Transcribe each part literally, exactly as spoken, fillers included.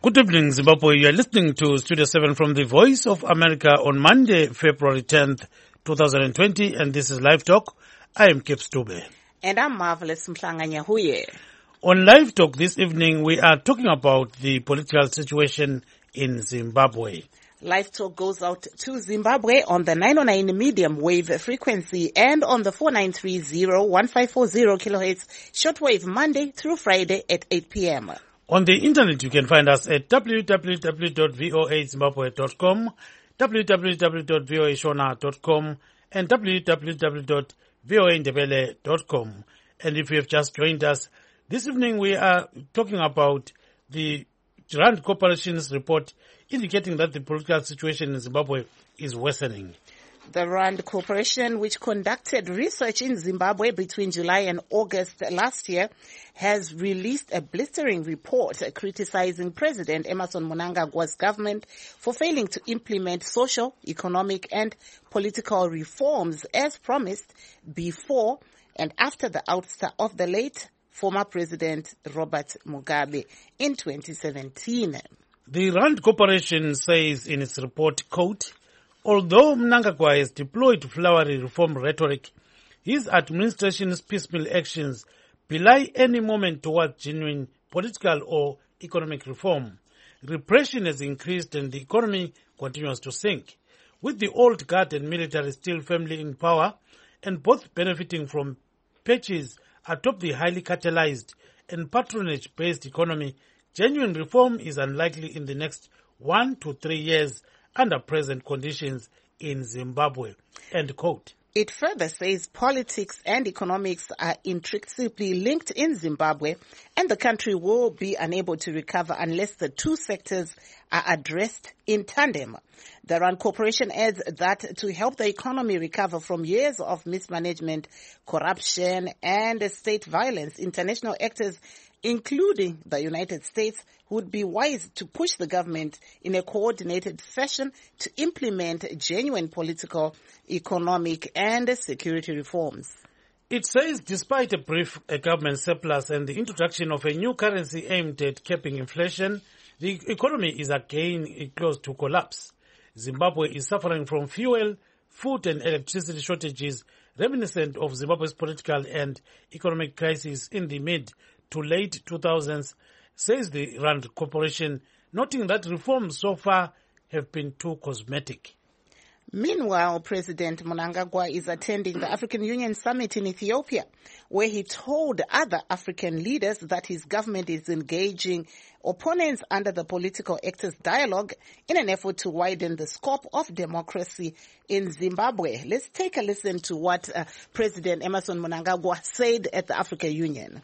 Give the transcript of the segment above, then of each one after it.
Good evening, Zimbabwe. You are listening to Studio seven from the Voice of America on Monday, February tenth, twenty twenty, and this is Live Talk. I am Kip Stube. And I'm Marvelous Mhlanga Nyahuye. On Live Talk this evening, we are talking about the political situation in Zimbabwe. Live Talk goes out to Zimbabwe on the nine oh nine medium wave frequency and on the four nine three zero one five four zero kilohertz shortwave Monday through Friday at eight p.m. On the internet, you can find us at w w w dot voa zimbabwe dot com, w w w dot voa shona dot com, and w w w dot voa ndebele dot com. And if you have just joined us, this evening we are talking about the Rand Corporation's report indicating that the political situation in Zimbabwe is worsening. The Rand Corporation, which conducted research in Zimbabwe between July and August last year, has released a blistering report criticizing President Emmerson Mnangagwa's government for failing to implement social, economic, and political reforms as promised before and after the ouster of the late former President Robert Mugabe in twenty seventeen. The Rand Corporation says in its report, quote, although Mnangagwa has deployed flowery reform rhetoric, his administration's piecemeal actions belie any moment towards genuine political or economic reform. Repression has increased and the economy continues to sink. With the old guard and military still firmly in power and both benefiting from patches atop the highly catalyzed and patronage-based economy, genuine reform is unlikely in the next one to three years under present conditions in Zimbabwe. End quote. It further says politics and economics are intricately linked in Zimbabwe and the country will be unable to recover unless the two sectors are addressed in tandem. The Rand Corporation adds that to help the economy recover from years of mismanagement, corruption, and state violence, international actors including the United States, would be wise to push the government in a coordinated fashion to implement genuine political, economic, and security reforms. It says despite a brief a government surplus and the introduction of a new currency aimed at capping inflation, the economy is again close to collapse. Zimbabwe is suffering from fuel, food, and electricity shortages reminiscent of Zimbabwe's political and economic crisis in the mid to late two thousands, says the Rand Corporation, noting that reforms so far have been too cosmetic. Meanwhile, President Mnangagwa is attending the African Union Summit in Ethiopia, where he told other African leaders that his government is engaging opponents under the political actors dialogue in an effort to widen the scope of democracy in Zimbabwe. Let's take a listen to what uh, President Emmerson Mnangagwa said at the African Union.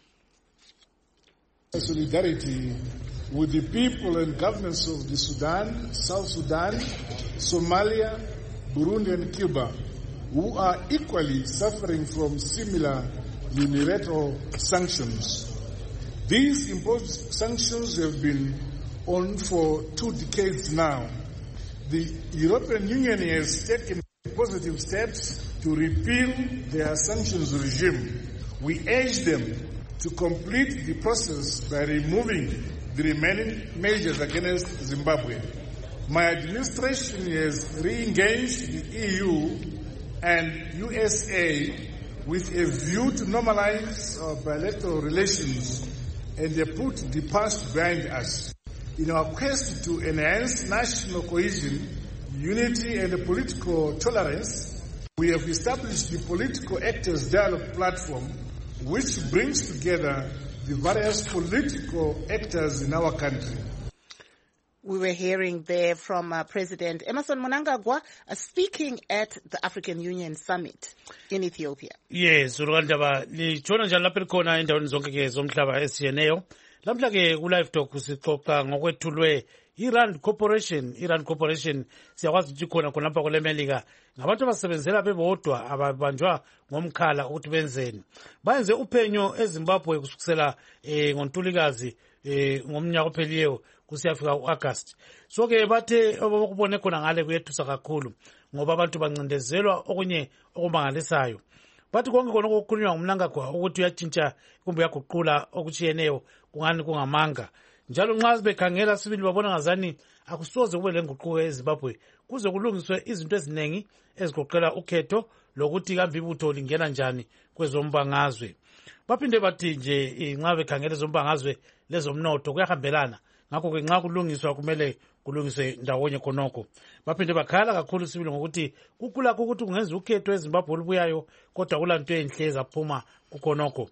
Solidarity with the people and governments of the Sudan, South Sudan, Somalia, Burundi and Cuba, who are equally suffering from similar unilateral sanctions. These imposed sanctions have been on for two decades now. The European Union has taken positive steps to repeal their sanctions regime. We urge them to complete the process by removing the remaining measures against Zimbabwe. My administration has re-engaged the E U and U S A with a view to normalize our bilateral relations and put the past behind us. In our quest to enhance national cohesion, unity and political tolerance, we have established the Political Actors Dialogue Platform, which brings together the various political actors in our country. We were hearing there from uh, President Emmerson Mnangagwa uh, speaking at the African Union Summit in Ethiopia. Yes, urandaba lichona njalo lapha likhona endaweni zonke ke zomhlaba esiyeneyo. Lamhla ke ku Live Talk sixoxa ngokwethulwe iRand Corporation, iRand Corporation siyakwazi ukuthi khona khona lapha kule Melika ngabantu abasebenzela bebodwa ababanjwa ngomkhala ukuthi benzeni. Bayenze uphenyo eZimbabwe kusukela eh ngoNtulikazi eh ngomnyaka opheliyeyo kusiyafika uAugust. So ke bathe okubone khona ngale kuyethusa kakhulu ngoba abantu bancindezelwa okunye okumangalisayo. Bathi konke khona okukhulunywa ngumNangagwa ukuthi uyatshintsha kumbe uyaguqula okuchiyeneyo kungani kungamanga. njalo nxa bekhangela sibili babona ngazani akusoze kube lenguquko eZimbabwe kuze kulungiswe izinto eziningi ezigoqela ukhetho lokuthi kambe ibutho lingena njani kwezombangazwe. Baphinde bathi nje nxa bekhangela ezombangazwe lezomnotho kuyahambelana, ngakho-ke nxa kulungiswa kumele kulungiswe ndawonye khonokho. Baphinde bakhala kakhulu sibili ngokuthi kukulakho ukuthi kungenza ukhetho eZimbabwe olubuyayo kodwa kulanto enhle ezaphuma kukhonokho.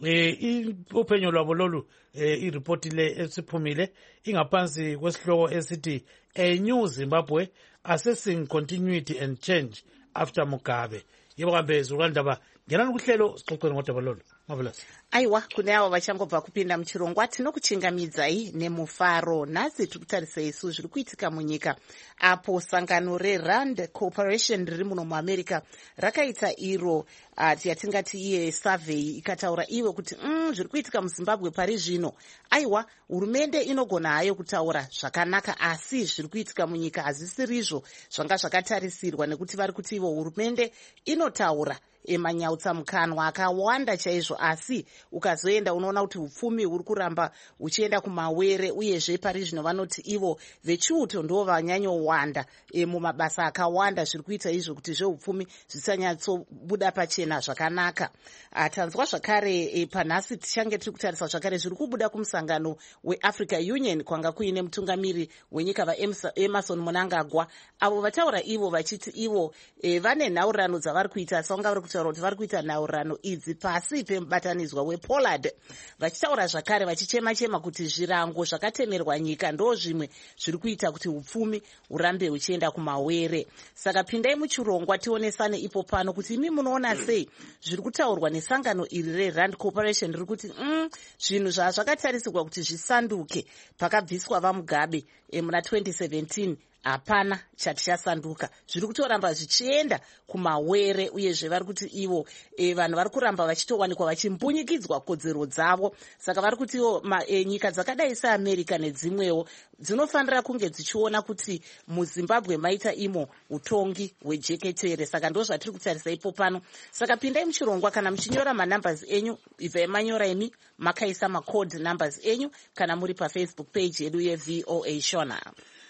Eh uphenyo lwabo lolu ireport le esiphumile ingaphansi kwesihloko esithi A New Zimbabwe Assessing Continuity and Change After Mugabe. Yebo kambe zukandaba ngenani kuhlelo sixoxeni ngodaba lolu. Marvelous. Aiwa kune avo vachangobva kupinda muchirongwa tinokuchingamidzai nemufaro. Nhasi tiri kutarisa isu zviri kuitika munyika apo sangano reRand Corporation riri muno muamerica rakaita iro uh, yatingati iye survey ikataura iwe kuti mm, zviri kuitika muZimbabwe pari zvino. Aiwa hurumende inogona hayo kutaura zvakanaka asi zviri kuitika munyika hazisirizvo zvanga zvakatarisirwa nekuti vari kuti ivo hurumende inotaura emanyautsa mukanwa akawanda chaizvo asi ukazoenda unoona kuti upfumi huri kuramba uchienda kumawere uyezve pari zvino vanoti ivo vechiuto ndo vanyanyowanda e, mumabasa akawanda zviri kuita izvo kuti zveupfumi zvisanyatsobuda pachena zvakanaka. Tanzwa zvakare e, panhasi tichange tiri kutarisa zvakare zviri kubuda kumusangano weAfrica Union kwanga kuine mutungamiri wenyika vaEmerson Mnangagwa avo vataura ivo vachiti ivo e, vane nhaurano dzavari kuita songa vari kutaura kuti vari kuita nhaurano idzi pasi pemubatanidzwa wePollard vachitaura zvakare vachichema-chema kuti zvirango zvakatemerwa nyika ndo zvimwe zviri kuita kuti upfumi hurambe huchienda kumawere. Saka pindai muchirongwa tionesane ipo pano kuti imi munoona sei zviri kutaurwa nesangano iri reRand Corporation riri kuti mm, zvinhu zvazvakatarisirwa kuti zvisanduke pakabviswa vaMugabe e, muna twenty seventeen hapana chati chasanduka zviri kutoramba zvichienda kumawere uyezve vari kuti ivo e, vanhu vari kuramba vachitowanikwa vachimbunyikidzwa kodzero dzavo. Saka vari kuti ivo e, nyika dzakadai seAmerica nedzimwewo dzinofanira kunge dzichiona kuti muZimbabwe maita imo utongi hwejeketere. Saka ndo zvatiri kutarisa ipo pano. Saka pindai muchirongwa kana muchinyora manumbers enyu ibvai manyora imi makaisa macode numbers enyu kana muri paFacebook page yedu yeV O A Shona.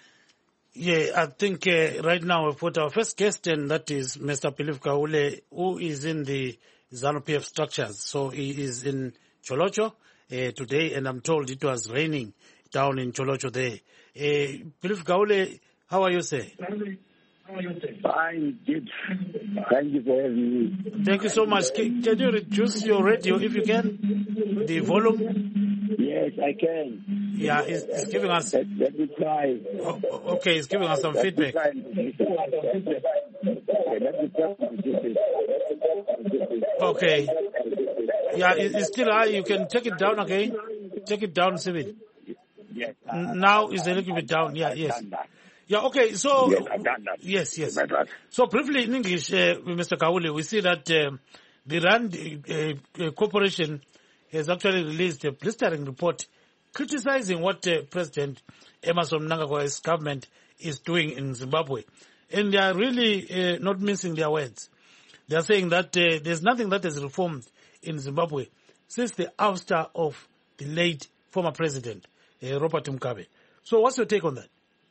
Yeah, I think uh, right now we've put our first guest, and that is Mister Philip Kaule, who is in the ZANU-P F structures. So he is in Cholocho uh, today, and I'm told it was raining down in Cholocho there. Uh, Philip Kaule, how are you, sir? Fine, good. Thank you for having me. Thank you so much. Can, can you reduce your radio if you can? The volume? Yes, I can. Yeah, it's, it's giving us... Let, let me try. Oh, okay, it's giving us some let feedback. Okay. Yeah, it, it's still high. You can take it down again. Take it down, Sivit. Yes. Uh, now it's a little bit down. Yeah, yes. Yeah, okay, so... Yes, I've done that. Yes, yes. So briefly in English, uh, Mister Kaule, we see that um, the Rand uh, uh, Corporation has actually released a blistering report criticizing what uh, President Emmerson Mnangagwa's government is doing in Zimbabwe. And they are really uh, not mincing their words. They are saying that uh, there's nothing that has reformed in Zimbabwe since the ouster of the late former president, uh, Robert Mugabe. So what's your take on that?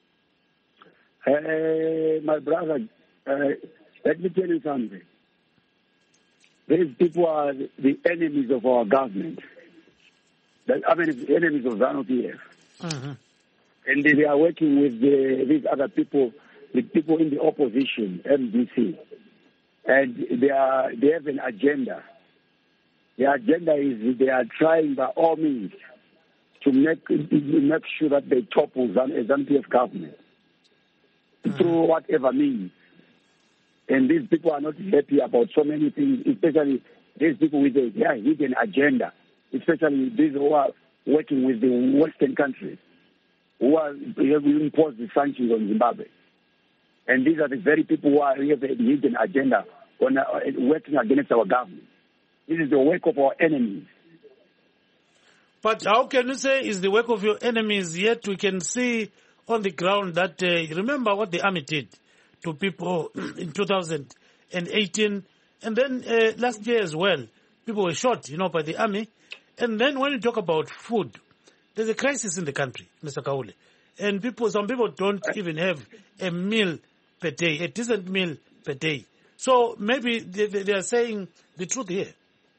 Uh, my brother, uh, let me tell you something. These people are the enemies of our government. I mean, the enemies of ZANU-P F. Mm-hmm. And they are working with the, these other people, the people in the opposition, M D C. And they are they have an agenda. The agenda is they are trying by all means to make to make sure that they topple ZANU-P F government mm-hmm. through whatever means. And these people are not happy about so many things, especially these people with a yeah, hidden agenda, especially these who are working with the Western countries, who are who have imposed the sanctions on Zimbabwe. And these are the very people who are have a hidden agenda on uh, working against our government. This is the work of our enemies. But how can you say it's the work of your enemies, yet we can see on the ground that, uh, remember what the army did to people in two thousand eighteen, and then uh, last year as well, people were shot, you know, by the army. And then when you talk about food, there's a crisis in the country, Mister Kaule. And people, some people don't even have a meal per day, a decent meal per day. So maybe they, they are saying the truth here.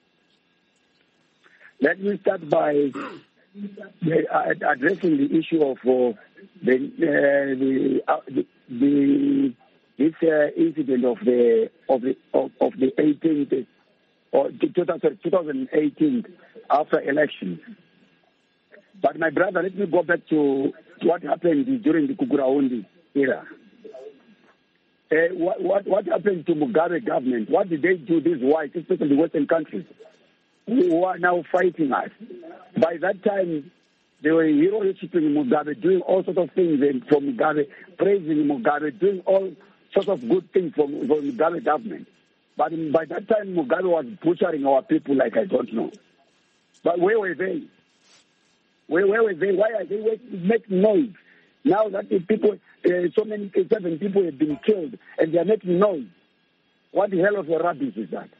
Let me start by addressing the issue of uh, the, uh, the, uh, the, the this uh, incident of the of the of, of the eighteenth or twenty eighteen after elections. But my brother, let me go back to what happened during the Kukurahundi era. Uh, what, what what happened to Mugabe government? What did they do? These whites, especially the Western countries, who are now fighting us? By that time, they were hero worshipping Mugabe, doing all sorts of things for Mugabe, praising Mugabe, doing all sorts of good things for, for Mugabe government. But by that time, Mugabe was butchering our people like I don't know. But where were they? Where, where were they? Why are they making noise? Now that the people, uh, so many, seven people have been killed, and they are making noise. What the hell of a rubbish is that?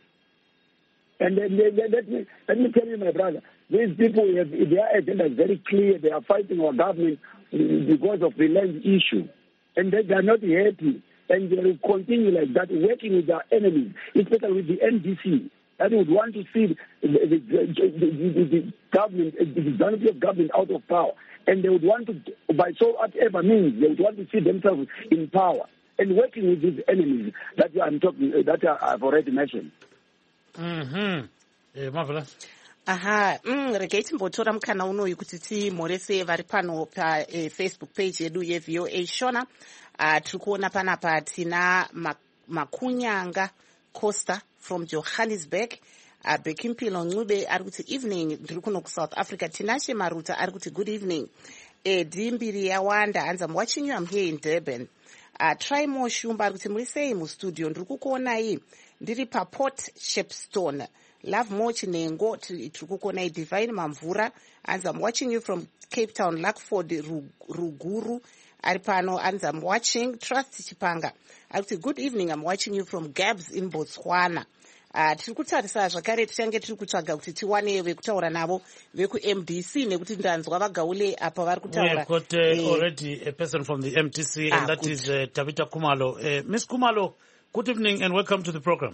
And then they, they, let me let me tell you, my brother, these people, have, their agenda is very clear. They are fighting our government because of the land issue, and they, they are not happy, and they will continue like that, working with their enemies, especially with the N D C. That would want to see the, the, the, the, the government, the ZANU-P F government out of power. And they would want to, by so whatever means, they would want to see themselves in power and working with these enemies that I'm talking, that I've already mentioned. Mm-hmm. Eh, marvelous. Aha, mm, rege timbotora mukana unoyu kuti timhorese vari pano pa eh, Facebook page yedu yeV O A Shona. Uh, tiri kuona panapa tina Makunyanga Costa from Johannesburg. Uh, Bekimpilo Ncube ari kuti evening, ndiri kuno ku South Africa. Tinashe Maruta ari kuti good evening. Edi mbiri yawanda hanzi I'm watching you, I'm here in Durban. Uh, try more Shumba ari kuti muri sei mu studio, ndiri kukuonai ndiri pa Port Shepstone. Love more Chinengo, tiri kukuonai Divine Mamvura hanzi I'm watching you from Cape Town, Lackford Ruguru. Aripano and I'm watching Trust Chipanga. I say good evening, I'm watching you from Gabs in Botswana. Uh tiri kutarisa zvakare tichange tiri kutsvaga kuti tiwane vekutaura navo veku M D C nekuti ndanzwa vagaule apa vari kutaura. We have got uh, eh, already a person from the M D C, and ah, that good. is uh, Tabita Kumalo. Uh, Miss Kumalo, good evening and welcome to the program.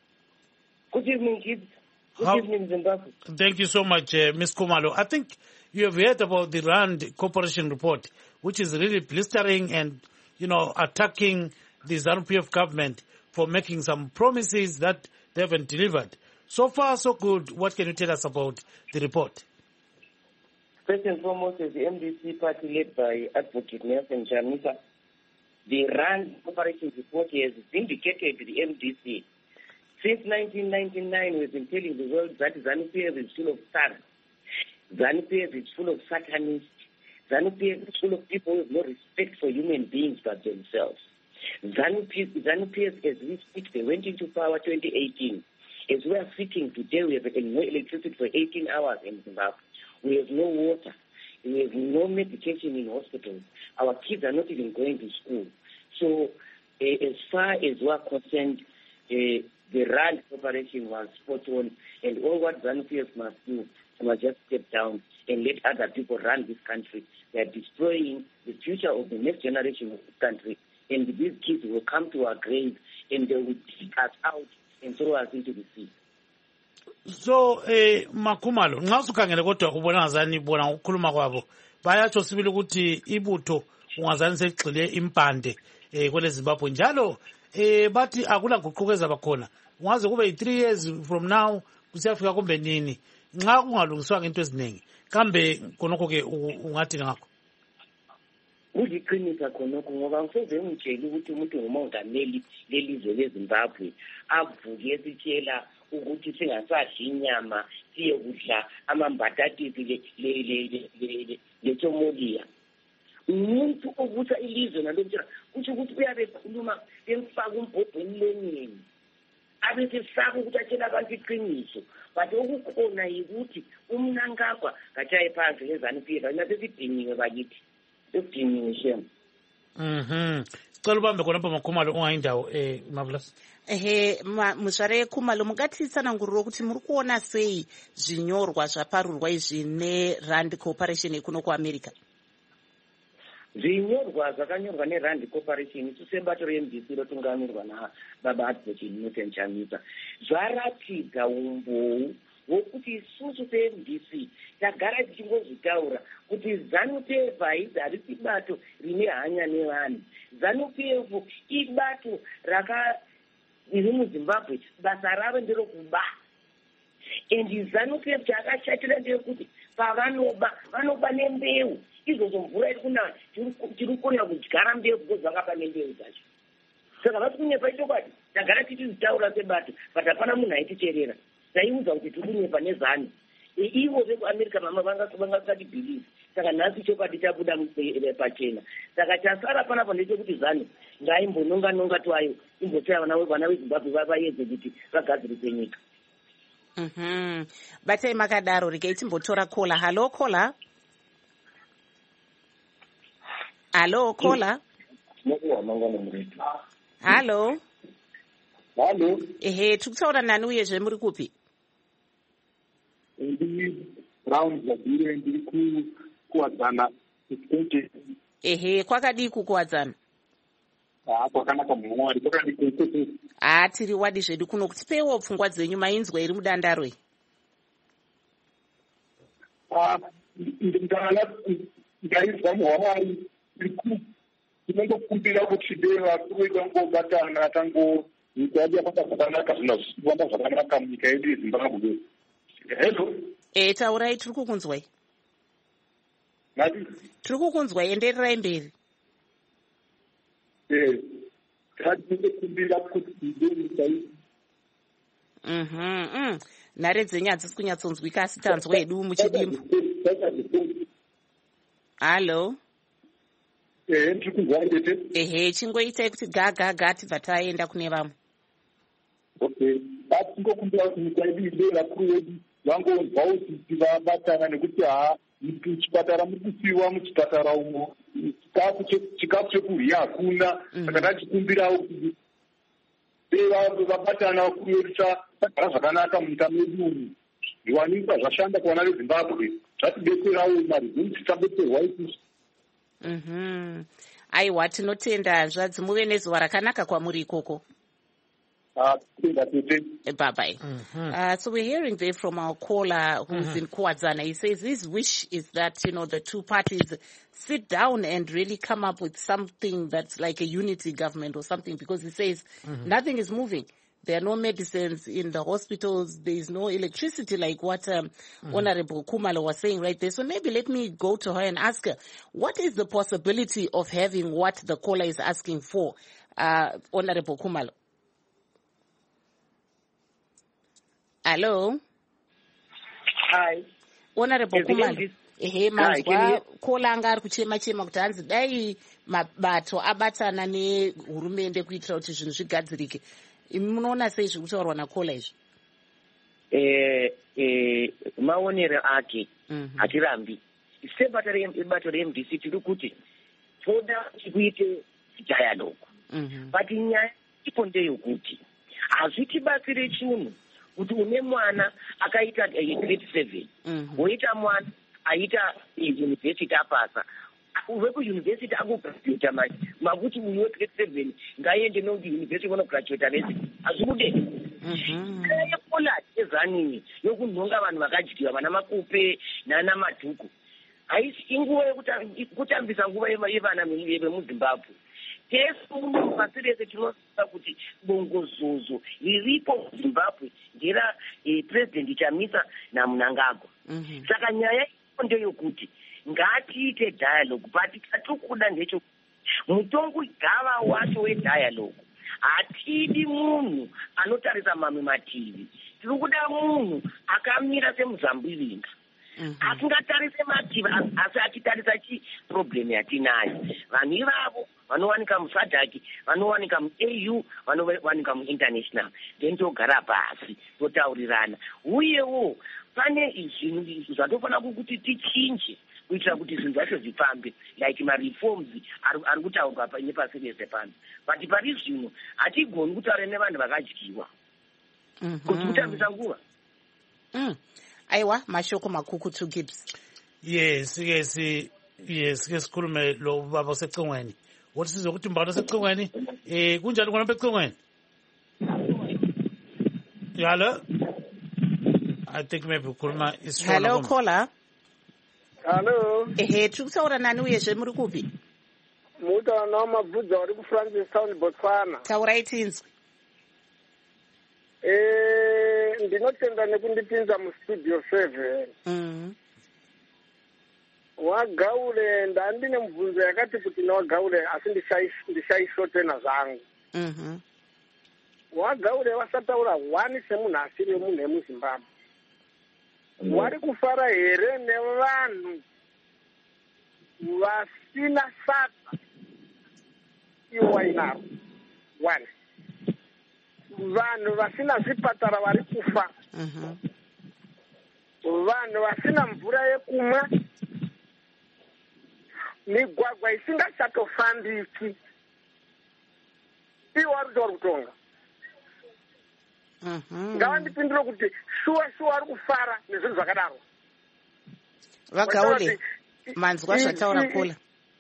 Good evening, kids. Good How? evening, Zimbabwe. Thank you so much, uh, Miss Kumalo. I think you have heard about the RAND Corporation report, which is really blistering and, you know, attacking the ZANU-P F government for making some promises that they haven't delivered. So far, so good. What can you tell us about the report? First and foremost, as the M D C party led by Advocate Nelson Chamisa, the RAND Corporation report has vindicated the M D C. Since nineteen ninety-nine, we've been telling the world that ZANU-P F is full of thugs. ZANU-P F is full of satanists. ZANU-P F is full of people who have no respect for human beings but themselves. ZANU-P F, as we speak, they went into power twenty eighteen. As we are sitting today, we have no electricity for eighteen hours in Zimbabwe. We have no water. We have no medication in hospitals. Our kids are not even going to school. So uh, as far as we are concerned, uh, the RAND Corporation was spot on, and all what ZANU-P F must do must just step down and let other people run this country. They are destroying the future of the next generation of this country. And these kids will come to our grave and they will take us out and throw us into the sea. So, eh, Makumalo, nxa usukhangele kodwa ubona ngazani bona ukukhuluma kwabo bayatsho sibili ukuthi ibutho ungazani seligxile impande eh kwele Zimbabwe njalo eh bathi akula guquko ezabakhona ungaze kube three years from now kusiyafika kumbe nini nxa kungalungiswa ngento eziningi kambe konoko ke ungathi ngakho uziqinisa khonokho ngoba ngisoze ngitshela ukuthi umuntu ngumongameli lelizwe leZimbabwe avuke esitshela ukuthi singasadli inyama siye kudla amambatatisi le le le leTomolia. Umuntu ovusa ilizwe nalokutshela kuthi ukuthi uyabe khuluma emfaka umbhobho emlonyeni abe sefaka ukuthi atshela abantu iqiniso, but okukhona yikuthi umnankagwa katshaye phansi ngezanu P F nasesidingiwe bakithi. Mm-hmm. cela ubambe khona pamakhumalo ungayindawo eh Marvelous. Ehe, muzvare Khumalo, mungatitsanangurira kuti muri kuona sei zvinyorwa zvaparurwa izvi neRand Corporation ekuno kuAmerica? Zvinyorwa zvakanyorwa neRand Corporation isu sebato reM D C rotungamirwa naBaba Advocate Newton Chamisa zvaratidza umbou hwokuti isusu seM D C tagara tichingozvitaura kuti ZANU-P F harisi bato rine hanya nevanhu. ZANU-P F ibato raka iri muZimbabwe basa ravo nderokuba. And ZANU-P F chakashatira ndeyekuti pavanoba vanoba nembeu izvozvo mvura iri kunaya tiri kukona kudyara mbeu because vakapa nembeu dzacho. Saka vati kunyepa ichokwadi tagara tichizvitaura sebato but hapana munhu aiticherera. Taiudza kuti tiri kunyepa nezani. Ivo vekuAmerica mama vangasati believe. Saka nhasi chokwadi chabuda pachena. Saka chasara panapa ndechekuti ZANU ngaimbononga nonga twayo imbotsaya vana veZimbabwe vavaedze kuti vagadzirise nyika. Mhm. Batai makadaro regai timbotora kola. Halo kola. Halo kola. Halo. Halo. Ehe, tukutaura nani uyezve muri kupi? Ndi round zabire ndiri ku kuwadzana. Ehe, kwakadii kukuwadzana? Ah, kwakanaka muwari, kwakadii kukutu. Ah, tiri wadi zvedu kuno kuti pewo pfungwa dzenyu mainzwa iri mudandarwe. Ah, ndingana ndaizwa muhwamari iriku tinongokumbira kuti deva kuita ngobatana tango nyika yedu yapata zvakanaka zvinozvifamba zvakanaka munyika yedu yeZimbabwe. Hello. Eh, taurai tiri kukunzwai. Nati? Tiri kukunzwai, endererai mberi. Eh, tinongokumbira kuti nyika yedu. Mhm. Nhare dzenyu hadzisi kunyatsonzwika asi tanzwa hedu muchidimbu. Halo. Eh, ndiri kunzwa ndete. Ehe, chingoitai kuti gaga ga tibva taenda kune vamwe. Okay. Basi tingokumbira kuti nyika yedu idera kuru yedu vangonzwa kuti vabatana nekuti ha muchipatara muri kusiwa muchipatara umo chikafu chekurya hakuna. Saka tachikumbirawo kuti vabatana vakuru vedu tagara zvakanaka munyika medu umu. Zviwanikwa zvashanda kuvana veZimbabwe zvatidetserawo mari zhinji tichadetserwa isusu. Mhm. Aiwa, tinotenda zvadzi muve nezuva rakanaka kwamuri ikoko. Uh, bye bye. Mm-hmm. Uh, so we're hearing there from our caller who's mm-hmm. in Kuwadzana. He says his wish is that, you know, the two parties sit down and really come up with something that's like a unity government or something, because he says mm-hmm. nothing is moving. There are no medicines in the hospitals. There is no electricity, like what um, mm-hmm. Honorable Khumalo was saying right there. So maybe let me go to her and ask her, what is the possibility of having what the caller is asking for, uh, Honorable Khumalo? Hello. Hi. Honorable Khumalo. Ehe, mazwa kola anga ari kuchema chema kuti hanzi dai mabato abatana nehurumende kuitira kuti zvinhu zvigadzirike. Imi munoona sei zviri kutaurwa nakola izvi? Eh, eh, maonero ake hatirambi. Sebato reM D C tiri kuti toda kuite dialogue. But nyaya ipo ndeyokuti hazvitibatsire chinhu kuti une mwana akaita grade seven woita mwana aita university apasa uve kuuniversity akugraduata manje makuti uyu wegrade seven ngaende nokuti university unograduata nesi hazvikude yepoliti ezanini yokunhonga vanhu vakadyiwa vana makupe nana madhuku haisi inguva yekutambisa nguva yevana vemuZimbabwe. Tesu pasi rese tinoziva kuti bongozozo riripo muZimbabwe ndera eh, President Chamisa naMnangagwa. Mm-hmm. Saka nyaya ipo ndeyokuti ngatiite dialogue, but katikuda ndecho mutongo gava wacho wedialogue. Hatidi munhu anotarisa mamwe mativi. Tiri kuda munhu akamira semuZambiringa. Asingatarise mativi asi achitarisa chi problem yatinayo. Vanhu ivavo vanowanika musadhaki, vanowanika muA U, vanowanika muinternational. Then togara pasi totaurirana. Uyewo pane zvinhu zvatofana kuti tichinje kuitira kuti zvinhu zvacho zvifambe like mareforms ari kutaurwa nepasi rese pano. But pari zvino hatigoni kutaura nevanhu vakadyiwa kuti kutambisa nguva. Aiwa, mashoko makukutu Gibbs. Yes, yes, yes, ke sikhulume lo baba secingweni. Wothi sizokuthi mbalo secingweni eh kunjani khona becingweni? Hello. I think maybe ukhuluma isishona. Hello caller. Hello. Ehe, tukutsaura nani uyezve muri kupi? Muta na mabvudza uri ku Francistown Botswana. Taurai tinzwi. Eh, ndinotenda nekundipinza mu studio seven. Mhm. Wagaule ndandine mubvunzo yakati kuti nawagaule asi ndishaishotena zvangu. Mhm. Wagaule wasataura wani semunhu asiri munhu emuZimbabwe. Wari kufara here nevanhu vasina sata iwa inaro. One. Vanhu vasina zvipatara vari kufa. Mhm. Vanhu vasina mvura yekumwa. Migwagwa isingachatofambiki. Iwo vari kutora kutonga. Mhm. Ngavandipindure kuti shuwa shuwa ari kufara nezvinhu zvakadaro. Vagaule manzwa zvataura Paula.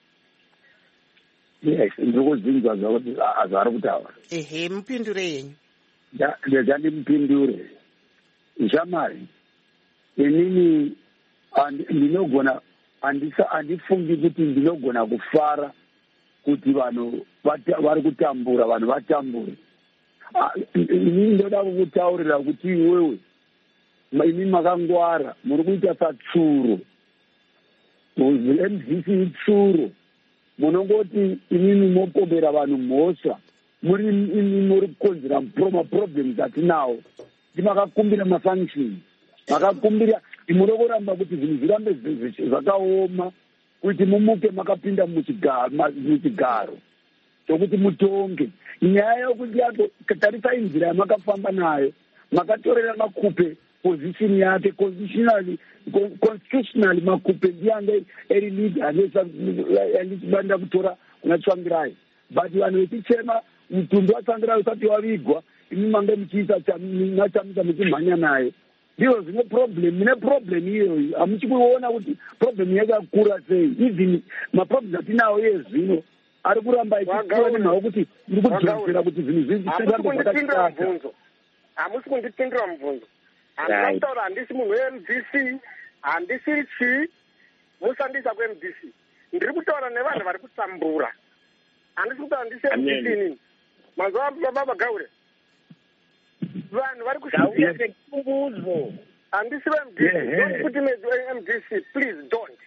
Yes, ndikudzinzwa zvakuti azvari kutaura. Ehe, mupindure yenyu. Ndandimupindure. Shamari, inini ndinogona handifungi kuti ndinogona kufara kuti vanhu vari kutambura, vanhu vatambure. Inini ndoda kukutaurira kuti iwewe imi makangwara muri kuita satsuro. M D C itsuro. Munongoti inini mopombera vanhu mhosva. Muri imi muri kukonzera maproblems atinawo. Ndimakakumbira mafunction. Makakumbira muri kuramba kuti zvinhu zvirambe zvakaoma kuti mumuke makapinda muchigaro chokuti mutonge. Nyaya yokuti tarisai nzira yamakafamba nayo, makatorera makupe position yake constitutionally constitutionally makupe ndiyange eri leader anechibanda kutora kuna Tsvangirai. But vanhu vechichema mutumbi waTsvangirai usati wavigwa imi mange muchiita chamita muchimhanya naye. Ndizvo zvine problem, mune problem iyoyi. Hamuchi kuona kuti problem yakakura sei. Even maproblems atinawo iye zvino ari kuramba ichiona nawo kuti ndiri kudzorosera kuti zvinhu zvinji zvirambe zvakashata. Hamusi kundipindura mubvunzo. Handinotaura handisi munhu we-M D C, handisi chi, musandisa ku-M D C. Ndiri kutaura nevanhu vari kutambura. Handisi kutaura handisi M D C nini. Mazuva baba Gaure. Vanhu vari kushuya sekungudzo. Handisi we-M D C. Don't put me to M D C. Please don't.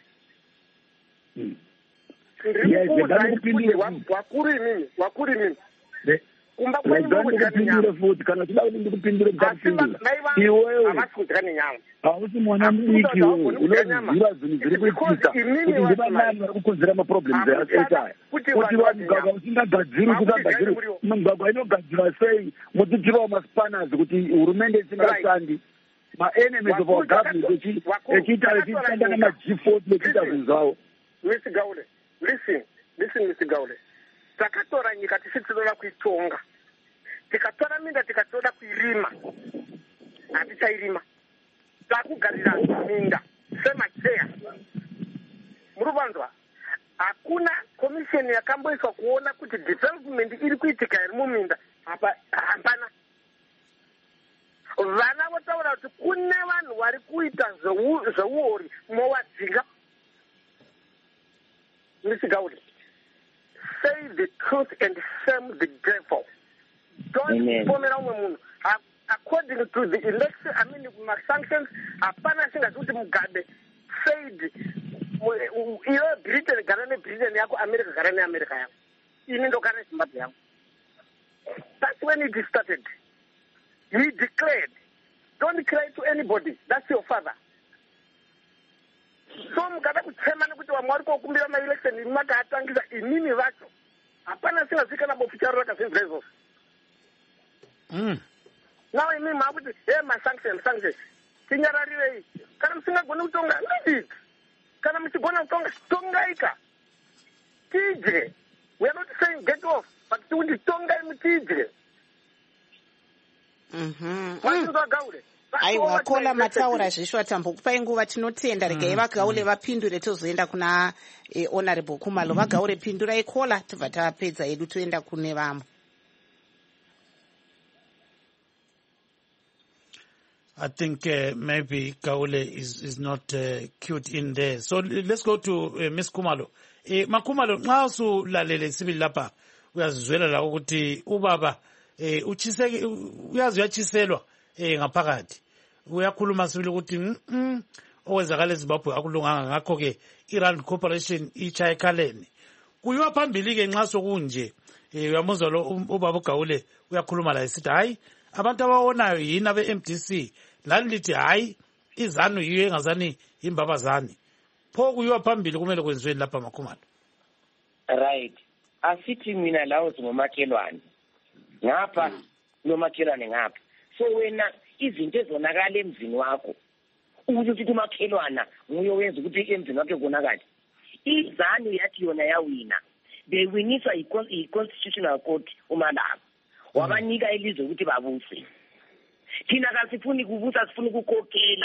Ndiri kukuudza wakuru imimi, wakuru imimi. Kumba kwenyu mukudya nyama futhi kana tida kuti ndikupindure ndakupindura. Iwewe havasi kudya nyama. Hausi mwana mudiki wewe. Unoziva zvinhu zviri kuitika. Kuti ndiva nani vari kukonzera maproblems ekhaya. Kuti mugwagwa usingagadziri usingagadziri. Mugwagwa inogadzirwa sei? Muchitirwa maspanners kuti hurumende isingashandi. Ma-enemies of our government echiita echishanda nama-G forty echiita zvinhu zvavo. Mister Gaule, listen, listen Mister Gaule. Takatora nyika tisitinoda kuitonga. Tikatora minda tikatoda kuirima. Hatichairima. Takugarira minda semacheya. Muruvanzwa, hakuna commission yakamboiswa kuona kuti development iri kuitika iri muminda. Hapana. Vana votaura kuti kune vanhu vari kuita zveuori mowadzinga. Mister Gaule, say the truth and shame the devil. Don't pomera umwe munhu. According to the election, I mean, my sanctions, hapana singazuti Mugabe said, iyo Britain garane Britain yako, America garane America yako. Ini ndo garane Zimbabwe yako. That's when it started. He declared, don't cry to anybody. That's your father. So Mugabe kuchema nekuti wamwari kokumbira ma-election imaka atangisa inini vacho. Hapana singazvika naboficharo rakazinzrezo. Mm. Now imi makuti, hey, my sanction, sanction. Tinyararirei. Kana musingagoni kutonga, leave it. kana muchigona kutonga tongaika tidye. We are not saying get off, but kuti tongai mutidye. Mhm. Gaule. Aiwa kola mataura zvishwa tambokupai nguva tinotenda regai vagaule vapindure tozoenda kuna eh, honorable Khumalo vagaule pindurai kola tobva tapedza edu toenda kune vamwe. I think uh, maybe Gaule is, is not uh, cute in there. So let's go to uh, Miss Khumalo. Eh, Makhumalo, nxa usulalele sibili lapha uyazizwela la ukuthi ubaba eh uchiseke uyazi uyachiselwa eh ngaphakathi. Uyakhuluma sibili ukuthi mm owenzakala eZimbabwe akulunganga ngakho ke Iran Corporation ichaya ekhaleni. Kuyiwa phambili ke nxa sokunje eh uyamuzwa lo ubaba uGaule uyakhuluma la esithi hayi abantu abawonayo yini abe M D C lani lithi hayi izanu yiyo engazani imbabazani. Pho kuyiwa phambili kumele kwenziweni lapha Makhumalo. Right. Asithi mina lawo ngomakhelwane. Ngapha nomakhelwane ngapha. So wena izinto ezonakala emzini wakho ukuthi umakhelwana nguye wenza ukuthi emzini wakhe konakala. Izanu yathi yona yawina. Bewiniswa i-constitutional court umalaba. Wabanika elizwe ukuthi babuse. Thina kasifuni kubusa sifuni ukukokhela.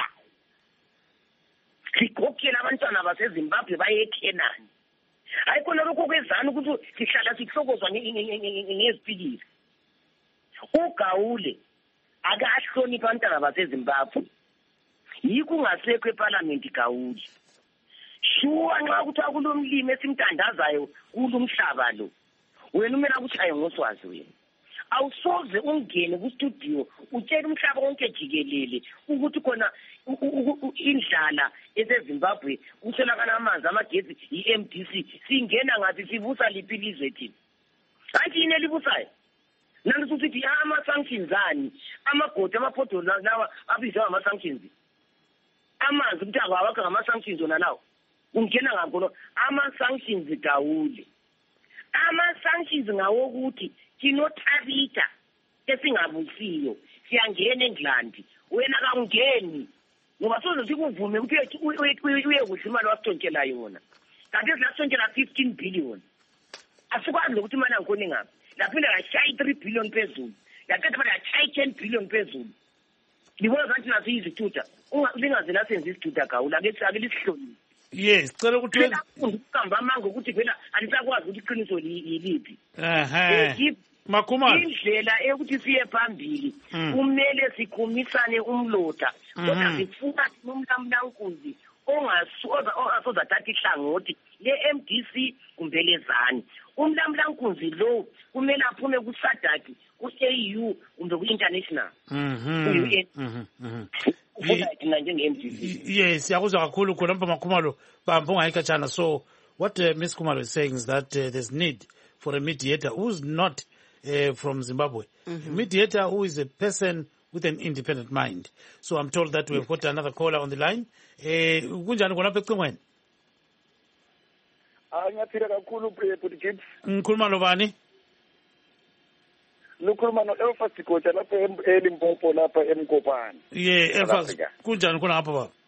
Sikhokhela abantwana baseZimbabwe baye eKenani. Ayikona lokho kwezana ukuthi sihlala sihlokozwa ngezipikisi. uGaule akahlonipha abantwana baseZimbabwe. Yikho ungasekho eParliament Gaule. Shuwa nxa ukuthi akulomlimi esimtandazayo kulumhlaba lo. Wena umela kuchaye ngoswazi wena. Awusoze ungene ku studio utshela umhlaba wonke jikelele ukuthi khona indlala eseZimbabwe ushelakana amanzi amagezi i-M D C singena ngathi sibusa lipilizwe thina. Hayi ine libusayo. Nanti ukuthi ama sanctions ani amagodi amaphodo lawa abizwa ama sanctions. Amanzi ukuthi akawakha ngama sanctions ona lawo. Ungena ngakho ama sanctions Gaule. Ama sanctions ngawo ukuthi kinothabita esingabusiyo siyangena eNgland wena akangeni ngoba soze sikuvume ukuthi uye kuhlimana wasithontshela yona kanti ezilasontshela fifteen billion asikwazi ukuthi imali angkhona ngapha laphinda yashaya three billion phezulu yaqeda phela yashaya ten billion phezulu libona kanti nazo izithuta ungalingaze lasenza isithuta Gaule ake ake lisihloni. Yes, cela ukuthi ukukamba manga ukuthi phela alisakwazi ukuthi iqiniso yiliphi. Ehhe. Makhumalo. Indlela ekuthi siye phambili kumele sikhumisane umloda kodwa sifuna nomlamlankunzi ongasoza ongasoza thatha ihlangothi le M D C kumbelezani. Umlamlankunzi lo kumele aphume ku SADC ku A U kumbe ku international. Mhm. Mhm. Yes, yakuzwa kakhulu khona mpa Makhumalo bamba ungayikhatshana. So what uh, Miss Khumalo is saying is that uh, there's need for a mediator who's not uh, from Zimbabwe. Mm-hmm. A mediator who is a person with an independent mind. So I'm told that we've got another caller on the line. Eh kunjani khona pha ecingweni? Ah ngiyaphila kakhulu Bhuti Gibbs. Ngikhuluma lobani? Lukhuluma no Elfas Gocha lapha eLimpopo lapha eMkopane. Yeah, Elfas kunjani khona ngapha baba?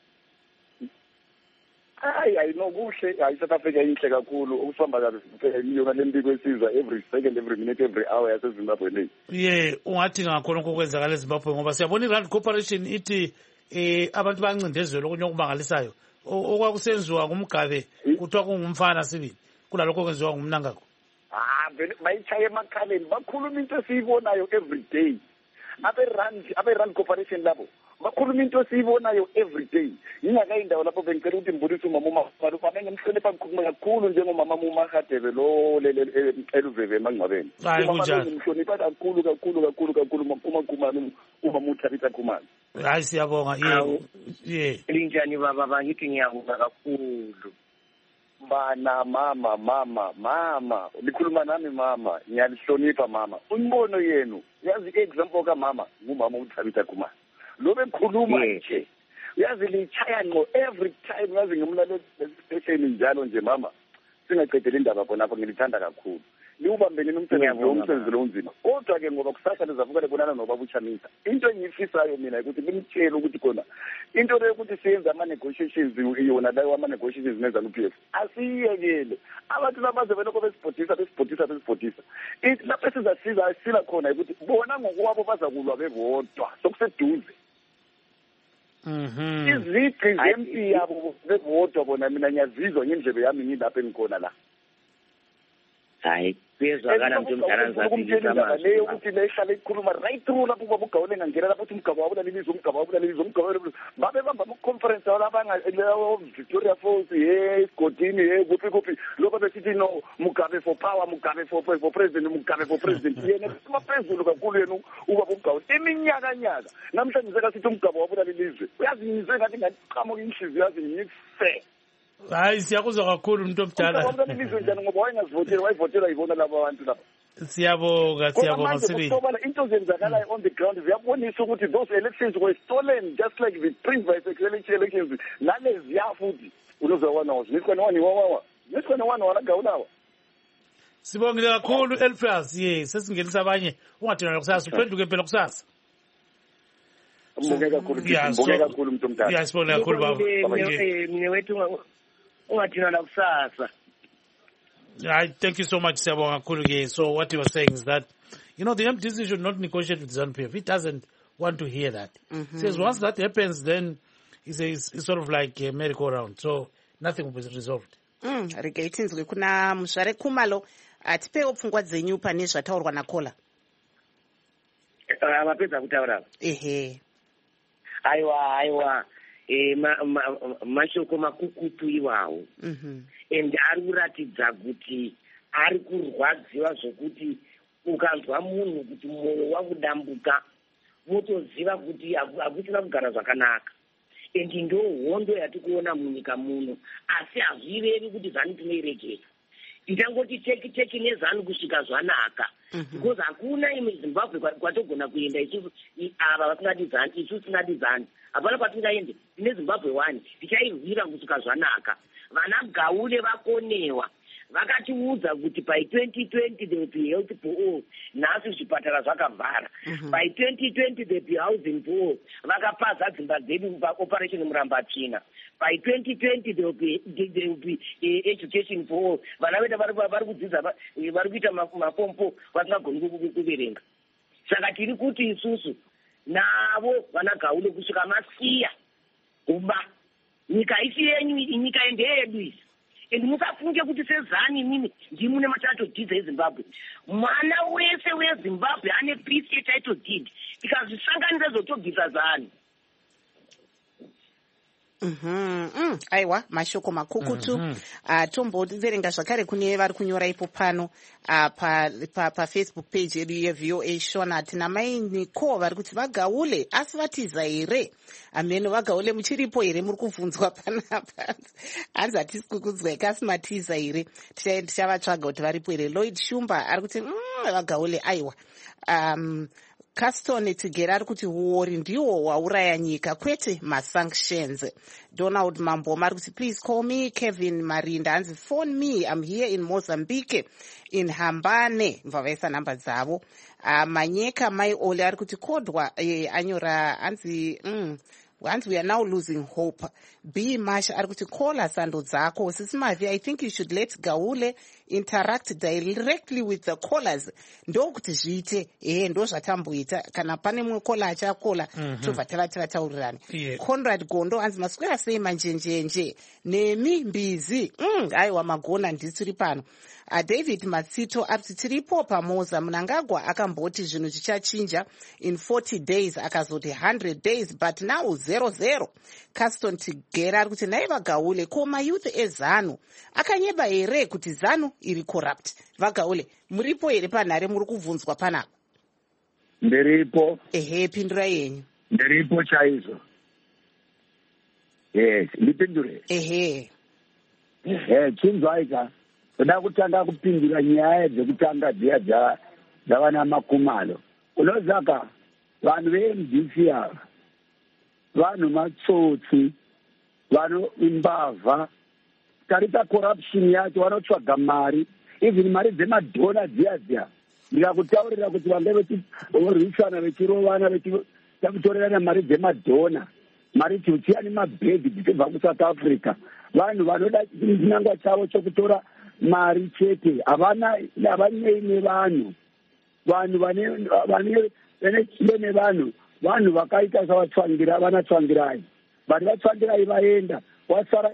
Hayi ayinokuhle hayi South Africa inhle kakhulu ukusihamba kahle yona lempiko esizwa every second every minute every hour yaseZimbabwe le. Yeah, ungathi ngakhona kokwenzakala eZimbabwe ngoba siyabona iRand Corporation ithi eh abantu bancindezelo okunye okubangalisayo okwakusenziwa ngumgabe kuthiwa kungumfana sibili kulalokho kwenziwa ngumnangako. Ah bayichaye emakhaleni bakhuluma into esiyibonayo every day. Abe Rand abe Rand Corporation labo bakhuluma into esiyibonayo every day. Ingakayindawo lapho bengicela ukuthi mbulise umama uMakhumalo fanele ngihlonipha kakhulu njengomama uMahadebe lo eluveve emangcwabeni. Hayi kunjani. Ngihlonipha kakhulu kakhulu kakhulu kakhulu uMakhumalo uma muthabisa Khumalo. Hayi siyabonga yebo. Yeah. Linjani baba bangithi ngiyabonga kakhulu. Bana mama mama mama likhuluma nami mama ngiyalihlonipha mama umbono yenu yazi example ka mama ngumama uThabita Khumalo lo bekhuluma nje yazi lichaya ngo every time yazi ngimlalelo station njalo nje mama singaqedela indaba khona apho ngilithanda kakhulu liubambene nomsebenzi lo umsebenzi lo unzima kodwa ke ngoba kusasa lizavuka libonana nobaba uChamisa into engiyifisayo mina ukuthi limtshele ukuthi khona into leyo ukuthi siyenza ama-negotiations yona layo ama-negotiations neZANU P F asiyekele abantu labaze belokho besibhodisa besibhodisa besibhodisa lapho esizasiza asila khona ukuthi bona ngokwabo bazakulwa bebodwa sokuseduze Mhm. izici zempi yabo bebodwa bona mina ngiyazizwa ngendlebe yami ngilapha engikhona la hayi kuyezwakala mntu omdala ngizaphilisa leyo ukuthi lehlala ikhuluma right through lapho ubaba uGawule ngangena lapho uthi umgaba wabo lalibizwa umgaba wabo lalibizwa umgaba wabo babe bamba ama-conference labanga Victoria Falls ye Godini ye kuphi kuphi lokho besithi no Mugabe for power Mugabe for for president Mugabe for president yena simaphezulu kakhulu yena ubaba uGawule iminyaka nyaka namhlanje sekasithi umgaba wabo lalibizwe uyazi ngizwe ngathi ngaqhamuka inhliziyo yazi ngiyise hayi siyakuzwa kakhulu umuntu omdala umgaba njani ngoba wayengazivotela wayivotela yibona laba bantu lapha siyabonga siyabonga sibili into zenzakalayo on the ground ziyabonisa ukuthi those elections were stolen just like the previous elections naleziya futhi unozakwana wazo nisikwane wani wawa nisikwane wani wala gawulawa sibongile kakhulu Elfras ye sesingenisa abanye ungathina kusasa uphenduke phela kusasa mbongeka kakhulu mbongeka kakhulu umuntu omdala ya sibongile kakhulu baba mina wethu ungathina la kusasa. I thank you so much, Siyabonga kakhulu. So what you were saying is that, you know, the M D C should not negotiate with ZANU P F. It doesn't want to hear that. Mm-hmm. Says once that happens, then it's, a, it's sort of like a merry-go-round. So nothing will be resolved. Mm, regatinzwe kuna Mzvare Khumalo atipewo pfungwa dzenyu pane zvataurwa naKola. Vapedza kutaura. Ehe. Aiwa aiwa. Eh, ma, ma, mashoko makukutu iwawo mm-hmm. and ari kuratidza kuti ari kurwadziwa zvokuti ukanzwa munhu kuti mwoyo wakudambuka motoziva kuti hakusina kugara zvakanaka and ndo hondo yati kuona munyika muno asi hazvirevi kuti ZANU tinoireketa nditangoti teki teki neZANU kusvika zvanaka because hakuna imwe Zimbabwe kwatogona kuenda isusu ava vasingadi ZANU isusu singadi ZANU hapana kwatingaende ine Zimbabwe one tichairwira kusvika zvanaka vana Gaule vakonewa vakatiudza kuti by twenty twenty there will be health for all nhasi zvipatara zvakavhara by twenty twenty there will be housing for all vakapaza dzimba dzedu paoperation Murambatsvina by twenty twenty there will be, there will be uh, education for all vana vedu vari kudzidza vari kuita mapompo vasingagoni kuverenga saka tiri kuti isusu navo vana Gaule kusvika masiya kuba nyika isi yenyu nyika ndeyedu isi and musafunge kuti seZANU imimi ndimune matitle deeds eZimbabwe mwana wese weZimbabwe ane piece yetitle deed tikazvisanganisa zotobvisa ZANU. Mhm mm aiwa mashoko makukutu mm -hmm. uh, tomboverenga zvakare kune vari kunyora ipo pano uh, pa, pa, pa Facebook page yedu yeV O A Shona tina maini ko vari kuti vaGaule asi vatiza here ameno vaGaule muchiripo here muri kuvunzwa panapa hanzi hatisi kukudzwa ikasi matiza here tichavatsvaga kuti varipo here. Lloyd Shumba ari kuti mm, vaGaule aiwa um Caston Tigera ari kuti huori ndiwo hwauraya nyika kwete masanctions. Donald Mamboma ari kuti please call me Kevin Marinda hanzi phone me I'm here in Mozambique in Hambane mvavaisa namba dzavo. Uh, Manyeka Mai Ole ari kuti kodwa eh, anyora hanzi mm, once we are now losing hope. B Masha ari kuti kola sando dzako sisi Mavi I think you should let Gaule interact directly with the callers ndokuti zviite eh ndo zvatamboita kana pane mumwe kola achakola mm -hmm. tobva tavataurirani. Yeah. Conrad Gondo anzi maswera sei manjenjenje nemi mbizi mm aiwa magona nditiri pano. Uh, David Matsito ari tiripo pamoza Mnangagwa akamboti zvinhu zvichachinja in forty days akazoti one hundred days but now zero zero. Caston Tigera ari kuti naiva Gaule ko mayouth eZANU akanyeba here kuti ZANU iri corrupt. VaGaule muripo here panhare muri kuvunzwa panapa? Ndiripo. Ehe pindura yenyu. Ndiripo chaizvo. Yes, ndipindure. Ehe. Eh chinzwaika. Kuda kutanga kupindura nyaya dzekutanga dziya dzavana Makumalo. Unozaka vanhu veM D C ava vanhu matsotsi vanhu imbavha tarita corruption yacho vanotsvaga mari even mari dzemadhona dziya dziya ndikakutaurira kuti vange vechirwisana vechirovana vechitakutorerana mari dzemadhona mari tiutiani mabhegi dzichibva kusouth africa vanhu vanoda chinangwa chavo chokutora mari chete havanei nevanhu vanhu vane chido nevanhu vanhu vakaita savatsvangira vanatsvangirai vari vatsvangirai vaenda wasara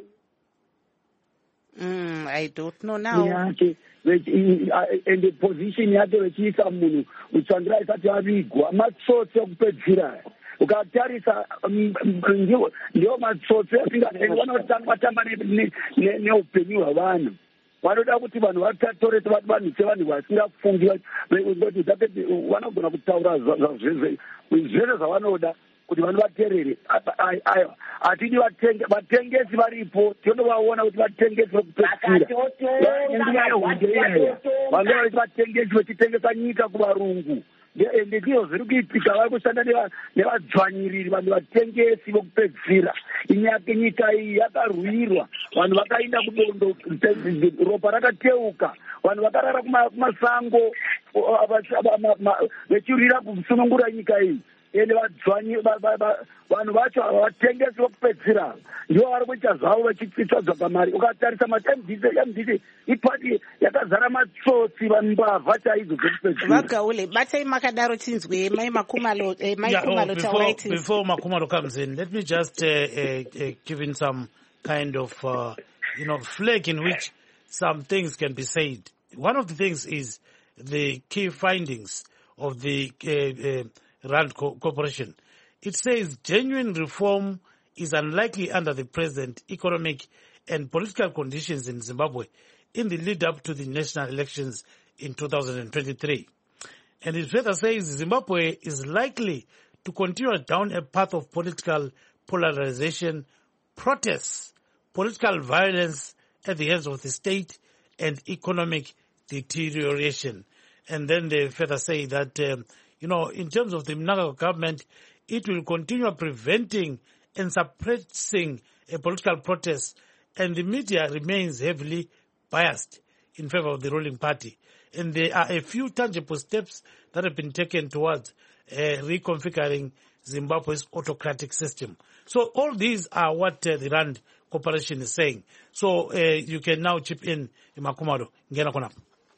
Mm, I don't know now. yake ende position yake vechiisa munhu utsvangira isati yavigwa matsotsi ekupedzira ukatarisa ndiwo matsotsi asingavatamba neupenyu hwavanhu vanoda kuti vanhu vatorete vanhu sevanhu vasingafungi vanogona kutaura zvese zvavanoda kuti vanhu vaterere hatidi vatengesi varipo tinovaona kuti vatengesi vekupedzira nguva yehunde iyayo vanga vaiti vatengesi vechitengesa nyika kuvarungu ende ndizvo zviri kuitika vari kushanda nevadzvanyiriri vanhu vatengesi vokupedzira inyake nyika iyi yakarwirwa vanhu vakaenda kudondo ropa rakateuka vanhu vakarara kumasango vechirwira kusunungura nyika iyi ende vadzvanyi vanhu vacho vatengesi vokupedzira ndivo vari kuita zvavo vachitsvadzwa pamari ukatarisa mati mdc ipati yakazara matsotsi mbavha chaidzo dzokupedzira Vagaule, batai makadaro tinzwe mai makumalo eh, mai Yeah, kumalo oh, before, tauraitis. before Makumalo comes in, let me just uh, uh, uh, give in some kind of, uh, you know, flag in which some things can be said. One of the things is the key findings of the uh, uh, Rand Co- Corporation. It says genuine reform is unlikely under the present economic and political conditions in Zimbabwe in the lead up to the national elections in two thousand twenty-three. And it further says Zimbabwe is likely to continue down a path of political polarization, protests, political violence at the hands of the state, and economic deterioration. And then they further say that, um, you know, in terms of the Mnangagwa government, it will continue preventing and suppressing a political protest, and the media remains heavily biased in favor of the ruling party. And there are a few tangible steps that have been taken towards uh, reconfiguring Zimbabwe's autocratic system. So all these are what uh, the Rand Corporation is saying. So uh, you can now chip in, Makumalo. Ngena kona.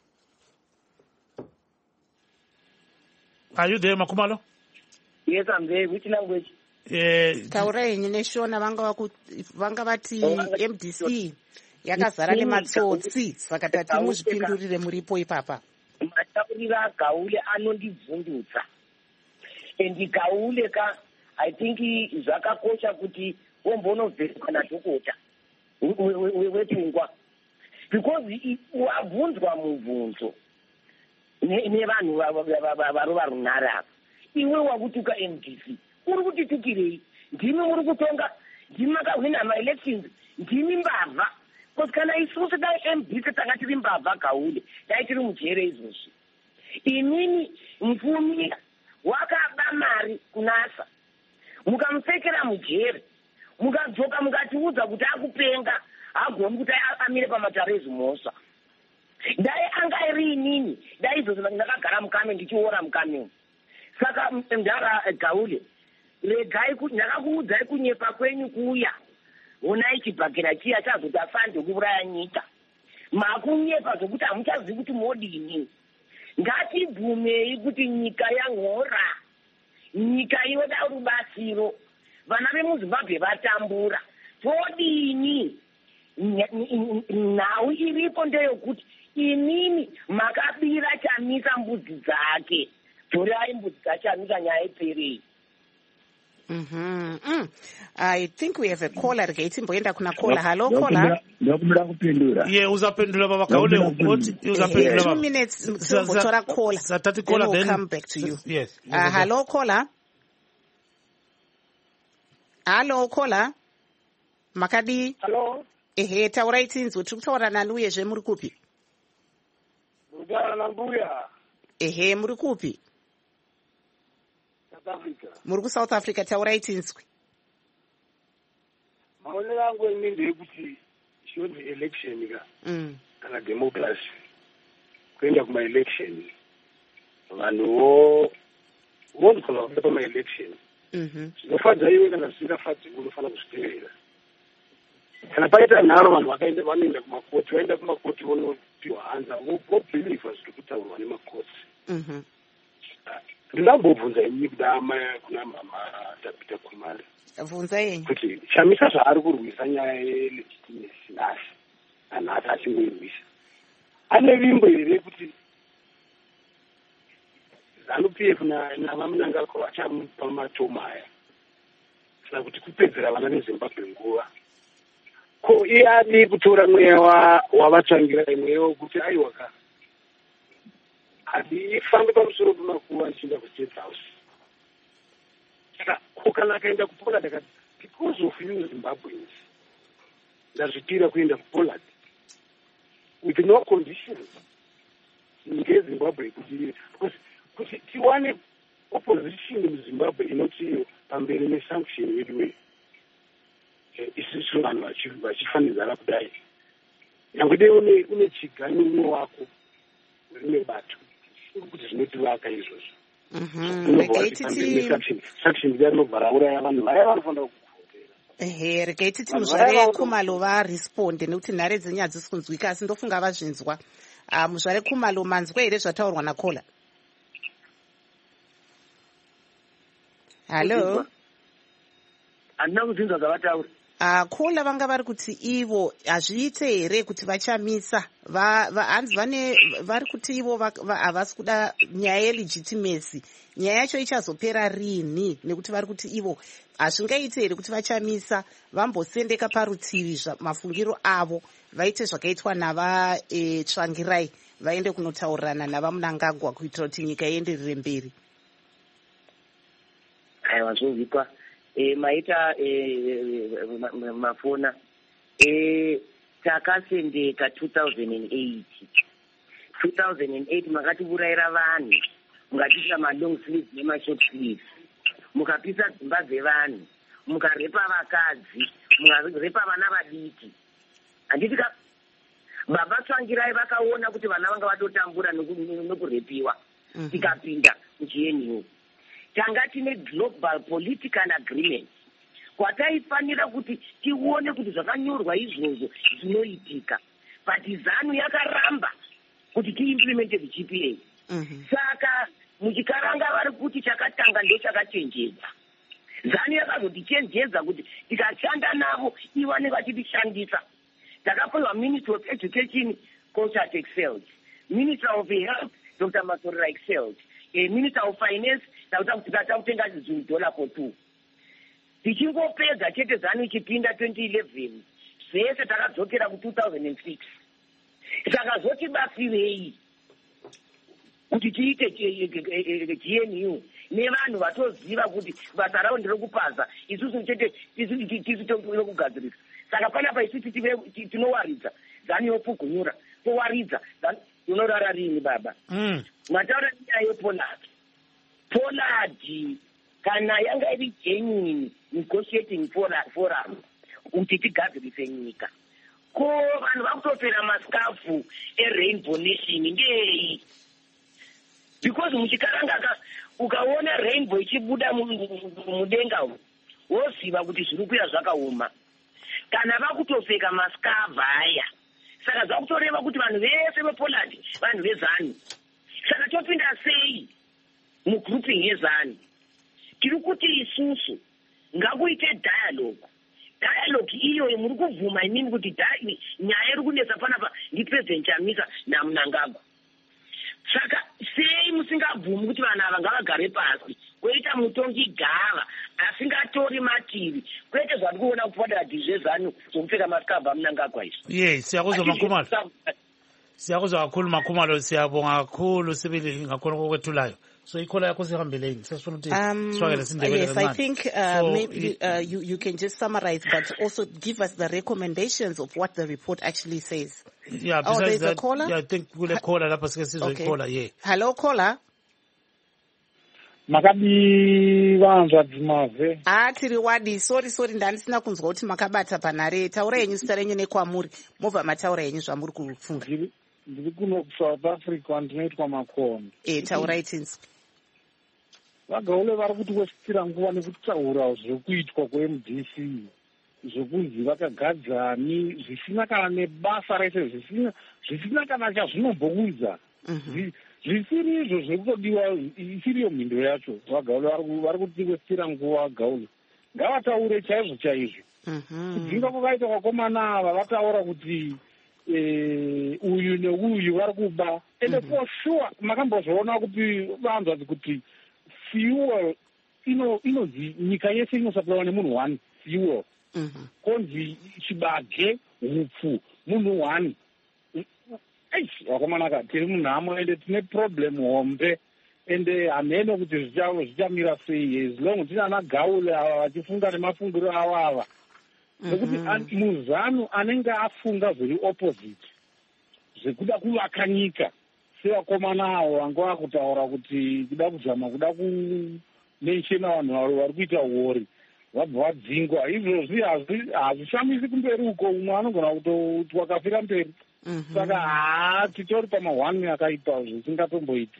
Are you there, Makumalo? Yes, I'm there. Which language? Uh, Taurai neshona vanga vaku vanga vati M D C yakazara nematsotsi saka tati muzvipindurire muripo ipapa. Mataurira Gaule anondivhundutsa. And Gaule ka I think zvakakosha kuti wombonobveka nadhokota wepfungwa because wabvunzwa mubvunzo nevanhu varova runhare apa iwe wakutuka M D C uri kutitukirei ndimi muri kutonga ndimi makahwina maelections ndimi mbavha kuti kana isusu dai M D C tanga tiri mbavha Gaule dai tiri mujere izvozvi imini mfumi wakaba mari kunasa mukamupfekera mujere mukadzoka mukatiudza kuti akupenga agoni kuti amire pamatarezi mhosva dai anga iri inini dai izvozvo ndakagara mukame ndichiora mukame saka ndara Gaule regai kuti ndakakuudzai kunyepa kwenyu kuya onai chibhakera chiya chazoti afande kuuraya nyika makunyepa zvokuti hamuchazivi kuti modini ngatibvumei kuti nyika yanhora nyika yoda rubatsiro vana vemuzimbabwe vatambura todini nhau iripo ndeyokuti inini makabira chamisa mbudzi dzake torai mbudzi dzachamisa nyaya iperei. Mhm. Mm. I think we have a caller regatimboenda kuna caller. Hello caller. Ndokumbira kupindura. Yeah, uzapendula baba Gaule. Uzapendula baba. Two minutes mbotora caller. Satati caller, then then we'll come back to you. Yes. Uh, hello caller. Hello caller. Makadi. Hello. Ehe, taurai tinzwe tiri kutaura nani uyezve muri kupi? Mugara na mbuya. Ehe, muri kupi? South Africa. Muri ku South Africa taurai tinzwe. Maonero angu ini ndeyekuti shoni election ka Mm. kana democracy kuenda kuma-election vanhuwo vonzwa kuenda pama-election zvinofadza iwe kana zvisingafadzi unofanira kuzviteerera. Kana paita nharo vanhu vakaenda vanoenda kumakoti vaenda kumakoti vonopiwa hanza vobhilivha zviri kutaurwa nemakoti. Ndingambobvunza inini kudama kuna mama Tabitha Khumalo bvunza yenyu kuti Chamisa zvaari kurwisa nyaya yelegitimacy nhasi anhasi achingoirwisa ane vimbo here kuti ZANU-P F navamunangagwa vachamupa matoma aya kana kuti kupedzera vana veZimbabwe nguva ko iye adi kutora mweya wavatsvangira mweya wekuti aiwa ka handifambi pamusoro pemakuva achienda kuState House. Saka kana akaenda kuPoland akati because of you Zimbabweans ndazvipira kuenda kuPoland with no conditions ngeZimbabwe kuti kuti tiwane opposition muZimbabwe inoti pamberi nesanction yedu we isusu vanhu vachifanidzana kudai nyangwe dei une une chigani umwe wako rimwe bato kuti zvinotivaka izvozvo. Sanction rinobvara uraya vanhu vaya vanofanira kukuvotera. Ehe, regai titi muzvare Khumalo varesponde nekuti nhare dzenyu hadzisi kunzwika asi ndofunga vazvinzwa. Muzvare Khumalo manzwa here zvataurwa naKola? Halo. Handina kuzvinzwa zvavataura. Kola vanga vari kuti ivo hazviite here kuti vachamisa hanzi vane vari kuti ivo havasi kuda nyaya yelegitimacy. Nyaya yacho ichazopera rini nekuti vari kuti ivo hazvingaite here kuti vachamisa vambosendeka parutivi mafungiro avo vaite zvakaitwa navatsvangirai vaende kunotaurirana navamunangagwa kuitira kuti nyika ienderere mberi. Aiwa zvozipa E, maita e, mafona e, takasendeka two thousand eight two thousand eight makatiurayira vanhu mukatisa malong sleeves nemashort sleeves mukapisa dzimba dzevanhu mukarepa vakadzi mukarepa vana vadiki. Handitika baba Tsvangirai vakaona kuti vana vanga vatotambura nokurepiwa tikapinda muG N U tanga tine global political agreement kwataifanira kuti tione kuti zvakanyorwa izvozvo zvinoitika but ZANU yakaramba kuti tiimplemente the G P A. Saka muchikaranga vari kuti chakatanga ndo chakachenjedza. ZANU yakazotichenjedza kuti tikashanda navo iwane vachitishandisa. Takapiwa Minister of Education Constance excelled, Minister of Health Doctor Masorora excelled, a Minister of Finance takakutenga zvidola for two. Tichingopedza chete ZANU ichipinda twenty eleven zvese takadzokera ku two thousand six. Saka zvotibatsirei kuti tiite G N U nevanhu vatoziva kuti basa ravo nderekupaza isusu chete tisu tokugadzirisa. Saka panapa isusu tinowaridza ZANU yopfugunyura towaridza unorara rini baba? Mataura nyaya yePoland. Poland kana yanga iri genuine negotiating forum kuti tigadzirise nyika ko vanhu vakutopera masikafu eRainbow Nation ngei? Because muchikaranga ukaona rainbow ichibuda mudenga umu woziva kuti zviri kuya zvakaoma. Kana vakutopfeka masikafu aya saka zvakutoreva kuti vanhu vese vePoland vanhu veZANU. Saka topinda sei mugrouping yeZANU? Tiri kuti isusu ngakuite dialogue. Dialogue iyo muri kubvuma imini kuti nyaya iri kunetsa panapa ndiPresident Chamisa naMnangagwa. Saka sei musingabvumi kuti vanhu ava ngavagare pasi koita mutongi gava asingatori matiri kwete zvati kuona kupadera zvezANU zvokupfeka masikabha aMnangagwa izvo. Ye siyakuzwa Makhumalo. Siyakuzwa kakhulu Makhumalo, siyabonga kakhulu sibili ngakhona kokwethulayo. So ikhola yakho sihambeleni sesifuna ukuthi siwakele sindebele. Yes, I think uh, so, maybe uh, you you can just summarize but also give us the recommendations of what the report actually says. Yeah, oh, there's that, a caller? Yeah, I think kule caller lapha sike sizwe caller, yeah. Hello caller. Makabi vanzwa dzimave. Ah, tiri wadi, sorry sorry ndandisina kunzwa kuti makabata panare. Taura yenyu zita renyu nekwamuri. Mobva mataura yenyu zvamuri kufunga. ndiri kuno kuSouth Africa ndinoitwa Makonde. Eh, taurai tinzwi. Vagaule vari kuti wesitira nguva nekutaura zvekuitwa kwe-M D C, zvokunzi vakagadzani zvisina kana nebasa rese, zvisina zvisina kana chazvinomboudza. Zvisiri izvo zvekutodiwa isiriyo mhindo yacho. Vagaule vari kuti wesitira nguva Vagaule. Ngavataure chaizvo chaizvo. Kudzinga kwakaita vakomana ava vataura kuti uyu neuyu vari kuba. Ende for sure makambozviona kuti vanzwa kuti fuel ino inonzi nyika yese inosapurwa nemunhu one fuel. Konzi chibage hupfu munhu one. Eish vakomanaka tiri munhamo ende tine problem hombe ende hamene kuti zvichamira sei as long tinana Gaule ava vachifunga nemafungiro avo ava. Nekuti muzano anenge afunga zviri opposite zvekuda kuvaka nyika sevakomana avo vanga vakutaura kuti kuda kuzama kuda kumenshena vanhu vari kuita wori vabva vadzingwa. Izvozvi hazvishamisi kumberi uko, umwe anogona kuti wakafira mberi. Saka haa titori pamahwani akaipa zvisingatomboiti.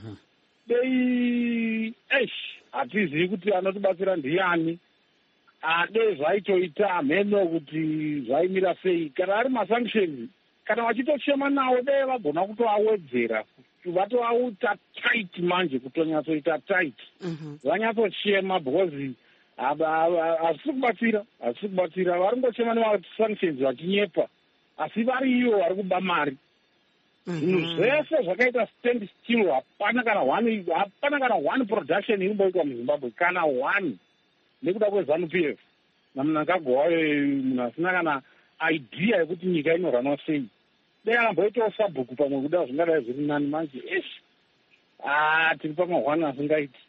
Dei eish hatizivi kuti anotibatsira ndiani. Ade zvaitoita hameno kuti zvaimira sei. Kana ari masanctions, kana vachitochema nawo dei vagona kutoawedzera vatoauta tight manje, kutonyatsoita tight. Vanyatsochema because hazvisi kubatsira, hazvisi kubatsira. Vari kungochema nemasanctions vachinyepa, asi variyo vari kuba mari. Zvinhu zvese zvakaita stand still, hapana kana one, hapana kana one production iri kumboitwa muZimbabwe, kana one. Nekuda kweZANU P F namunangagwa wayo munhu asina kana idea yekuti nyika inoranwa sei. Dei akamboitawo sabhuku pamwe kuda zvingadai zviri nani manje. Eshi ah tiri pamahwani asingaiti.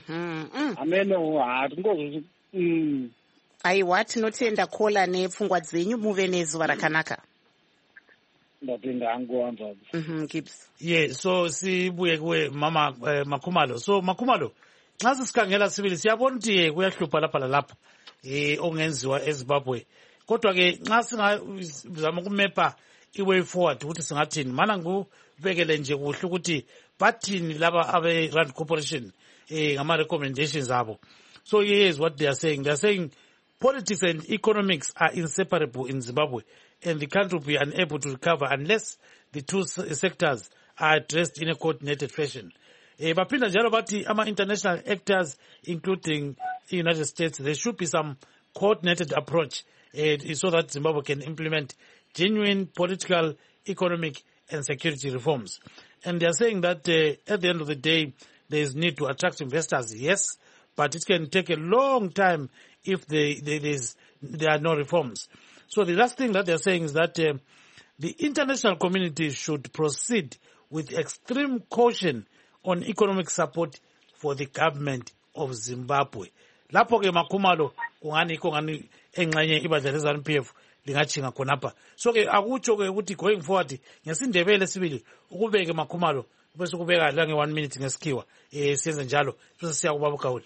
Ameno hatingozo. Aiwa, tinotenda kola nepfungwa dzenyu, muve nezuva rakanaka. Ndatenda hangu wanza. Mhm, Gibbs. Yeah, so sibuye kuwe mama eh, Makhumalo. So Makhumalo, xa sikhangela sibili siyabona ukuthi kuyahlupha lapha lalapha eh ongenziwa eZimbabwe. Kodwa ke nxa singazama ukumepa iway forward ukuthi singathini, mana ngubekele nje kuhle ukuthi bathini laba abe Rand Corporation eh ngama recommendations abo. So here's what they are saying. They are saying politics and economics are inseparable in Zimbabwe, and the country will be unable to recover unless the two sectors are addressed in a coordinated fashion. Eh, bapinda njalo bathi ama international actors including the United States, there should be some coordinated approach eh, so that Zimbabwe can implement genuine political, economic and security reforms. And they are saying that uh, at the end of the day there is need to attract investors, yes, but it can take a long time if they, they, there's, there are no reforms. So the last thing that they are saying is that uh, the international community should proceed with extreme caution on economic support for the government of Zimbabwe. Lapho ke Makhumalo kungani kungani engxenye ibandla leZANU P F lingachinga khonapha. So ke akutsho ke ukuthi going forward ngesindebele sibili ukubeke Makhumalo bese kubeka la nge one minute ngesikhiwa eh siyenze njalo bese siya kuba Gaule.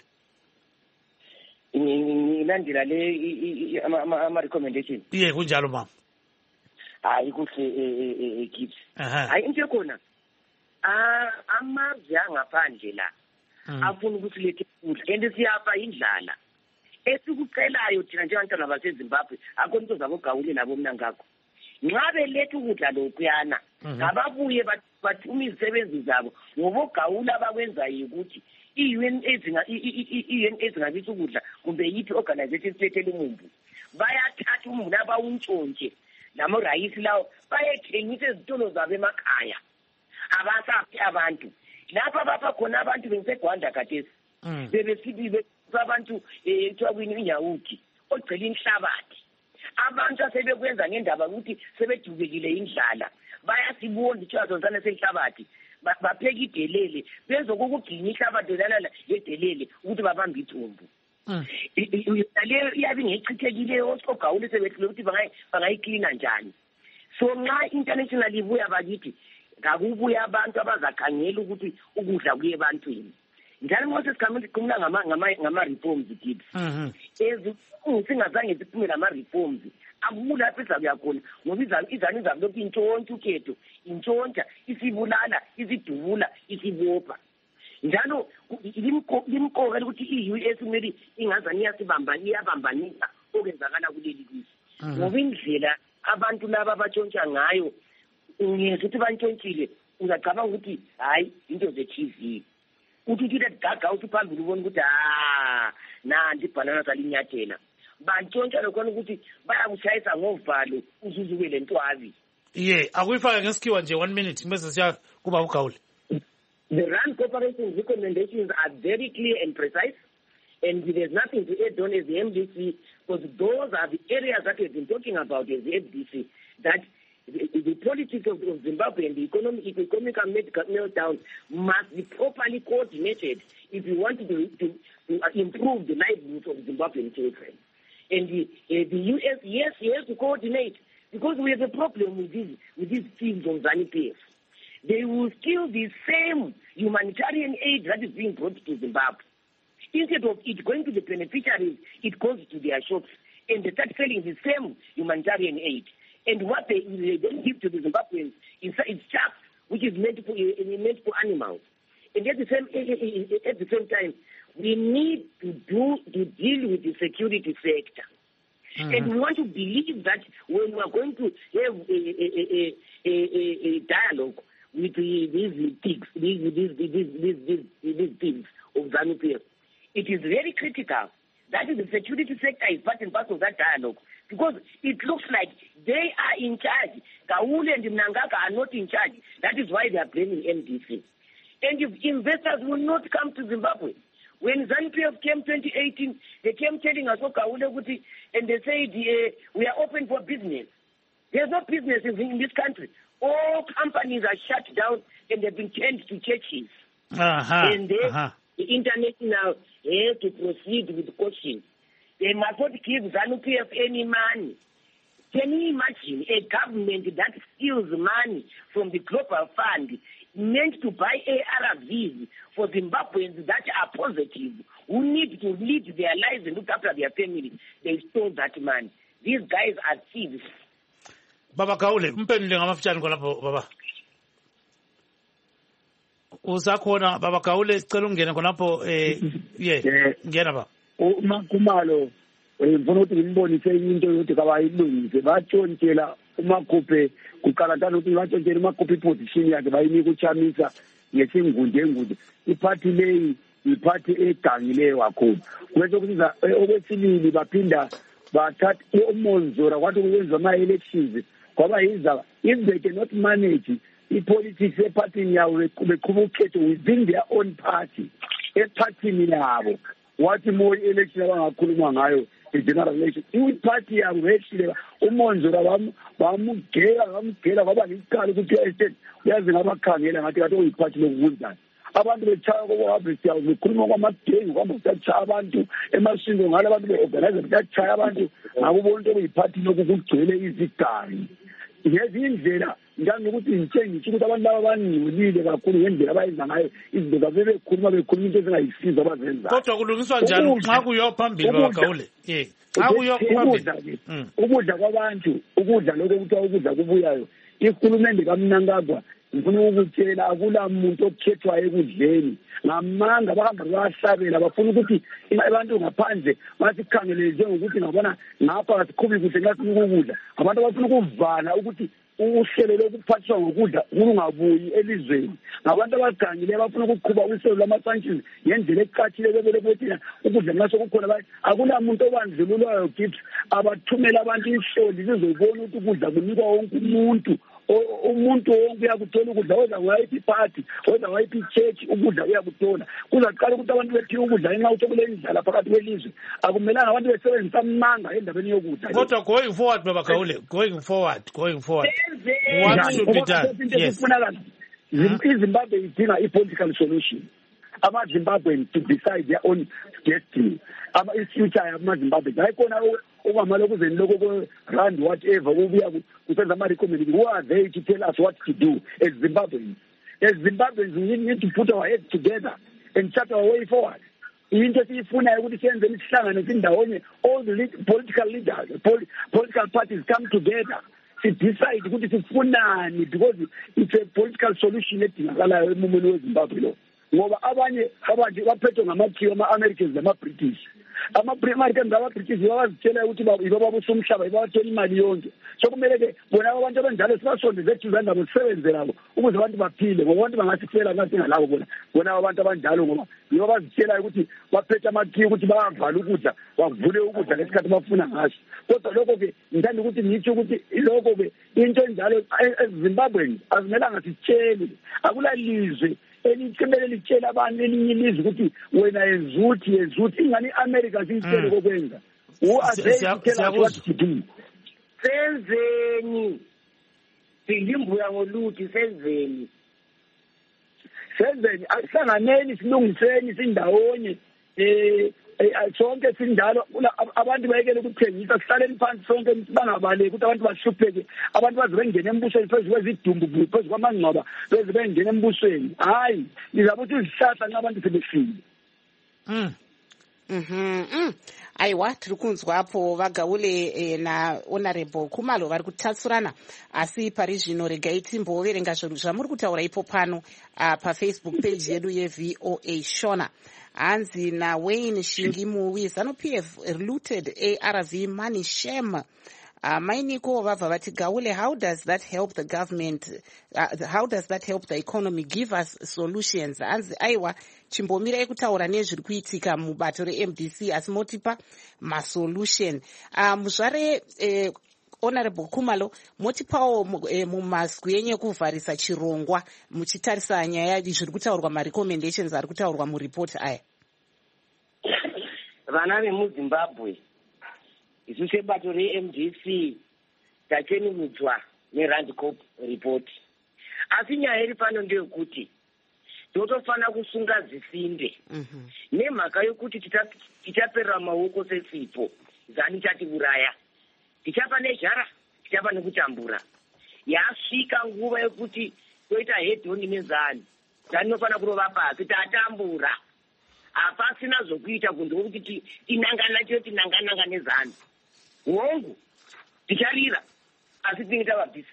Ngilandela le ama recommendation. Iye kunjalo mama. Hayi kuhle Gibbs. Hayi into khona. Ah amazwe angaphandle la afuna ukuthi lethe ukudla ende siyapha indlala esikucelayo thina njengabantwana baseZimbabwe akho into zabo Gaule labo mina ngakho nxa beletha ukudla lokuyana ngababuye bathuma izisebenzi zabo ngoba Gaule abakwenzayo ukuthi i-U N ezinga i-U N ezingabithi ukudla kumbe yithi organization silethele umumbu bayathatha umumbu abawuntshontshe lamo rayisi lawo bayethengisa ezitolo zabo emakhaya abasaphi abantu lapha bapha khona abantu bengisegwanda khathesi bebesibibe abantu ethiwakwini iNyawuthi ogcela inhlabathi abantu asebekwenza ngendaba ukuthi sebedubekile indlala bayasibona ithwazonzana senhlabathi bapheka idelele bezokukuginya inhlabathi lalala yedelele ukuthi babambe ithumbu leyo iyabe ngechithekile oSogawule sebehlule ukuthi bangayiklina njani. So nxa international ibuya bakithi ngakubuya abantu abazakhangela ukuthi ukudla kuye ebantwini njalo mose sikhuluma ngama ngama ngama reforms Gibbs. Mhm. Ezi singazange siphume lama reforms akulapho izakuya khona ngoba izanu izabe lokhu intshontsha ukhetho intshontsha isibulala isidubula isibopha njalo limqoka ukuthi i-U S kumele ingazani iyasibambana iyabambanisa okwenzakala kuleli lizwe ngoba indlela abantu laba abatshontsha ngayo ngiyeza ukuthi bantshontshile ungacabanga ukuthi hayi into ze-T V uthi uthi gaga uthi phambili ubona ukuthi ha nanti ibhanana salinyathela bantshontsha lokhona ukuthi bayakushayisa ngovalo uzuzube le ntwazi ye akuyifaka ngesikhiwa nje one minute bese siya kuba uGawule. The RAND Corporation's recommendations are very clear and precise, and there's nothing to add on as the M D C, because those are the areas that we've been talking about as the M D C, that the, the politics of, of Zimbabwe and the economic, economic meltdown must be properly coordinated if we want to, to, to improve the livelihoods of Zimbabwean children. And the, uh, the U S, yes, he has to coordinate, because we have a problem with these, with these things on ZANU-P F. They will steal the same humanitarian aid that is being brought to Zimbabwe. Instead of it going to the beneficiaries, it goes to their shops, and they start selling the same humanitarian aid. And what they, they don't give to the Zimbabweans is, is chaff, which is meant for, meant for animals. And at the same at the same time, we need to do to deal with the security sector. Mm-hmm. And we want to believe that when we are going to have a, a, a, a, a dialogue with the, these pigs, these these these these these, these pigs of ZANU-P F, it is very critical that the security sector is part and parcel of that dialogue, because it looks like they are in charge. Kaule and Mnangagwa are not in charge. That is why they are blaming M D C. And if investors will not come to Zimbabwe. When ZANU-P F came twenty eighteen, they came telling us, okay, and they said, uh, we are open for business. There's no business in, in this country. All companies are shut down and they've been turned to churches. Uh-huh. And they, uh-huh. the internet now has to proceed with caution. They must not give ZANU-P F any money. Can you imagine a government that steals money from the Global Fund meant to buy A R Vs for Zimbabweans that are positive, who need to lead their lives and look after their families? They stole that money. These guys are thieves. Baba Gawule, mpendule ngamafutshane khonapho baba. Usakhona Baba Gawule sicela ungene khonapho eh ye ngena ba. Uma kumalo ngifuna ukuthi ngimbonise into yokuthi kabayilungise batshontshela umakhuphe kuqalathana ukuthi batshontshela umakhuphe iposition yakhe bayinika uchamisa ngesingunde ngunde iphathi leyi iphathi egangileyo kakhulu kwethu ukuza okwesibili baphinda bathatha umonzora kwathi kuyenza ama elections kwaba yiza if they cannot manage i-politics ephathini yawo beqhuba ukhetho within their own party ephathini yabo wathi more election abangakhuluma ngayo i-general election i-party yabo behlile umonzora bamugela bamugela kwaba lisikali ukuthi estate uyazi ngabakhangela ngathi kade uyiphathi lokunjani abantu betshaya kokuhabisa bekhuluma kwamagengu kwamba kuthatshaya abantu emashingo ngale abantu be-organize kuthatshaya abantu ngakubona into okuyiphathi lokhu kugcwele izigari ngezi indlela njanokuthi ngitshengitsho ukuthi abantu laba baningulile kakhulu ngendlela abayenza ngayo izinto zabo bekhuluma bekhuluma into ezingayisiza abazenzayo kodwa kulungiswa njani nxa kuyiyo phambili bakawule ye nxa kuyiyo phambili ukudla kwabantu ukudla lokho kuthiwa ukudla kubuyayo ihulumende kaMnangagwa ngifuna ukutshela akula muntu okhethwayo ekudleni ngamanga bahamba bahlabela bafuna ukuthi abantu ngaphandle basikhangele njengokuthi ngabona ngapha sikhubi kuhle ngathi ukudla abantu bafuna ukuvala ukuthi uhlelo lokuphathwa ngokudla kungabuyi elizweni ngabantu abagangile bafuna ukuqhuba uhlelo lama-sanctions ngendlela eqathile bebele bethina ukudla ngaso kukhona akula muntu obandlululwayo kithi abathumela abantu ihloli zizobona ukuthi ukudla kunikwa wonke umuntu umuntu wonke uyakuthola ukudla weza ngayiphi iphathi weza ngayiphi ichurch ukudla uyakuthola kuzaqala ukuthi abantu bethiwe ukudla ngenxa ukuthi kule ndlala phakathi kwelizwe akumelanga abantu besebenzisa amanga endabeni yokudla kodwa going forward Baba Gawule going forward going forward what should be done yes iZimbabwe idinga i-political solution ama-Zimbabweans to decide their own destiny ama-future yama-Zimbabwe hayi khona okwamalo kuzeni lokho rand whatever kubuya kusenza ama-recommendation who are they to tell us what to do as Zimbabweans as Zimbabweans we need to put our heads together and chart our way forward into esiyifunayo ukuthi siyenzeni isihlangano sindawonye, all the lead, political leaders, pol, political parties come together to decide ukuthi sifunani, because it's a political solution edingakalayo emumeni weZimbabwe lo. Ngoba abanye abantu baphethwe ngamakhiwo ama-Americans nama-British. Ama-Americans nama-British babazitshela ukuthi bababusa umhlaba, babathola imali yonke. So kumele ke bona abantu abanjalo sibasondeze eduzane nabo, sisebenze nabo ukuze abantu baphile. Ngoba abantu bangasifela ngathi ngalabo bona bona abantu abanjalo, ngoba yibo bazitshela ukuthi baphethe amakhiwo ukuthi bayavala ukudla, bavule ukudla ngesikhathi bafuna ngaso. Kodwa lokho ke ngithanda ukuthi ngitsho ukuthi lokho ke into enjalo eZimbabwe azimelanga sitshele, akulalizwe elikhemele litshela abantu elinye ilizwe ukuthi wena yezuthi yezuthi ingani iAmerica siyitshele kokwenza. Who are they to tell us what to do? Senzeni silimbuya ngoluthi, senzeni senzeni asihlanganeni silungiseni sindawonye, eh sonke sindalo abantu bayekele ukuthengisa, sihlaleni phansi sonke bangabaleki ukuthi abantu bahlupheke, abantu baze bengene embusweni phezu kwezidumbu phezu kwamangcwaba beze bengene embusweni. Hayi, ngizabe ukuthi izihlahla n'abantu sebefile. Mm. Mhm. Mm. Aiwa, tiri kunzwapo Vagaule eh, na Honorable Khumalo vari kutatsurana, asi pari zvino regai timboverenga zvinhu zvamuri kutaura ipo pano uh, pafacebook page yedu yeV O A Shona. Hanzi na Wayne Shingimuwi, ZANU-P F looted A R V money shame. Uh, Mainiko Vava vati Gaule, how does that help the government? Uh, how does that help the economy? Give us solutions. Hanzi aiwa chimbomira ekutaura nezviri kuitika mubato reM D C asi motipa masolution. Uh, muzvare eh, Honorable Khumalo, motipawo eh, mumasku yenye kuvharisa chirongwa muchitarisa nyaya zviri kutaurwa ma-recommendations ari kutaurwa muripoti aya. Vana vemuZimbabwe, isu sebato reM D C tachenudzwa neRandCorp report. Asi nyaya iri pano ndeyekuti totofana kusunga zisinde mm-hmm. nemhaka yokuti tichaperera maoko sesipo, zani chatiuraya, tichapa nezhara, tichapa nekutambura. Yasvika nguva yekuti toita hedhoni nezani, zani nofana kurova pasi tatambura. Hapasina zvokuita kunze kwokuti tinangana chio tinangananga nezani. Hongu ticharira asi tinenge tavabvisa.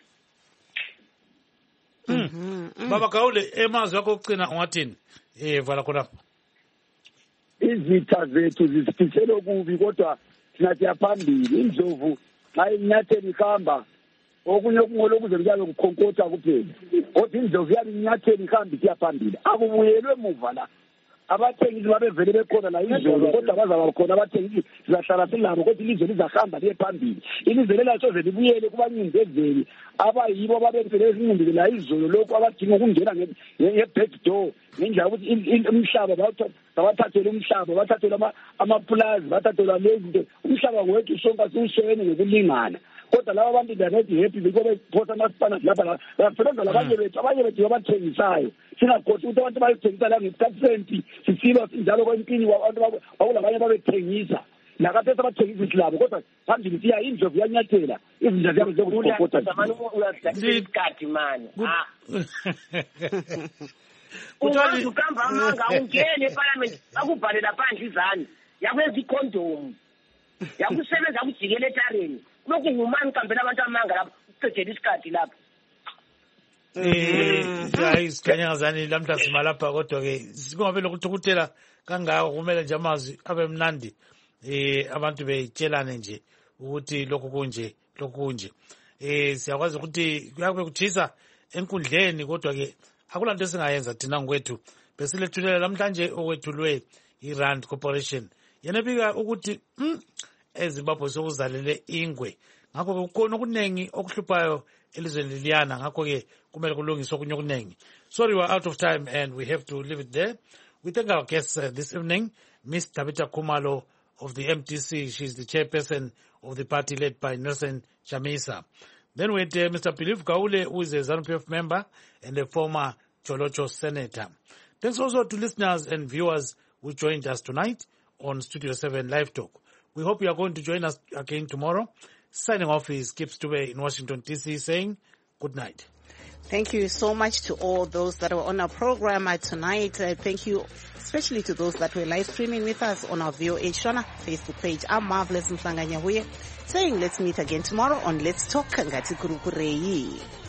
Mm. Mm. Baba Gaule, emazwi akho okugcina ungathini? Eh vala khona. Izitha zethu zisifisele okubi kodwa thina siyaphambili. Indlovu xa inyatheli ihamba okunye okungolo kuze kuyabe kukhonkotha kuphela. Kodwa indlovu yabe inyatheli ihamba siyaphambili. Akubuyelwe emuva la. Abathengisi babevele bekhona la izolo kodwa bazaba khona abathengisi sizahlala silabo kodwa ilizwe lizahamba liye phambili. Ilizwe lelasoze libuyele kubanyindezeli abayibo babevele ezincindile la izolo lokho abadinga ukungena nge-back door ngendlela ukuthi umhlaba babathathele umhlaba, bathathele amapulazi, bathathele lezinto. Umhlaba wethu sonke siwushene ngokulingana. Kodwa laba abantu they are not happy because bephosa amasipana lapha basebenza labanye bethu, abanye bethu abathengisayo. Singakhosi ukuthi abantu bayithengisa la nge-thirty cent sisiba njalo kwempini abantu bakulabanye babethengisa nakathetha abathengisa isilabo kodwa phambili siya indlovu yanyathela izinja zabo zokukhokhotha isikhathi mani. Uthi ukamba amanga ungene eParliament akubhalela phandle izani yakwezi ikhondomu yakusebenza kujikele etareni lokhu ngumani kambela abantu amanga lapho uqedela isikhathi lapho. Eh hayi sikhanyazani lamhla simalapha kodwa ke sikungavela ukuthukutela kangaka kumele nje amazwi abe mnandi eh abantu betshelane nje ukuthi lokho kunje lokho kunje. Eh siyakwazi ukuthi kuyabe kuthisa enkundleni kodwa ke akulanto esingayenza thina ngokwethu besilethulela namhlanje okwethulwe iRand Corporation. Yena bika ukuthi mm, eZimbabwe sokuzalele ingwe. Ngakho ke kukhona okuningi okuhluphayo elizweni liliyana, ngakho ke kumele kulungiswe okunye okuningi. Sorry, we're out of time and we have to leave it there. We thank our guests uh, this evening, Miss Tabitha Khumalo of the M D C. She's the chairperson of the party led by Nelson Chamisa. Then we had uh, Mister Philip Gaule, who is a ZANU-P F member and a former Cholocho senator. Thanks also to listeners and viewers who joined us tonight on Studio seven Live Talk. We hope you are going to join us again tomorrow. Signing off is Kip Stube in Washington, D C saying good night. Thank you so much to all those that were on our program uh, tonight. Uh, thank you especially to those that were live streaming with us on our V O A Shona Facebook page. I'm Marvelous Mhlanga Nyahuye saying let's meet again tomorrow on Let's Talk Ngati Kurukurei.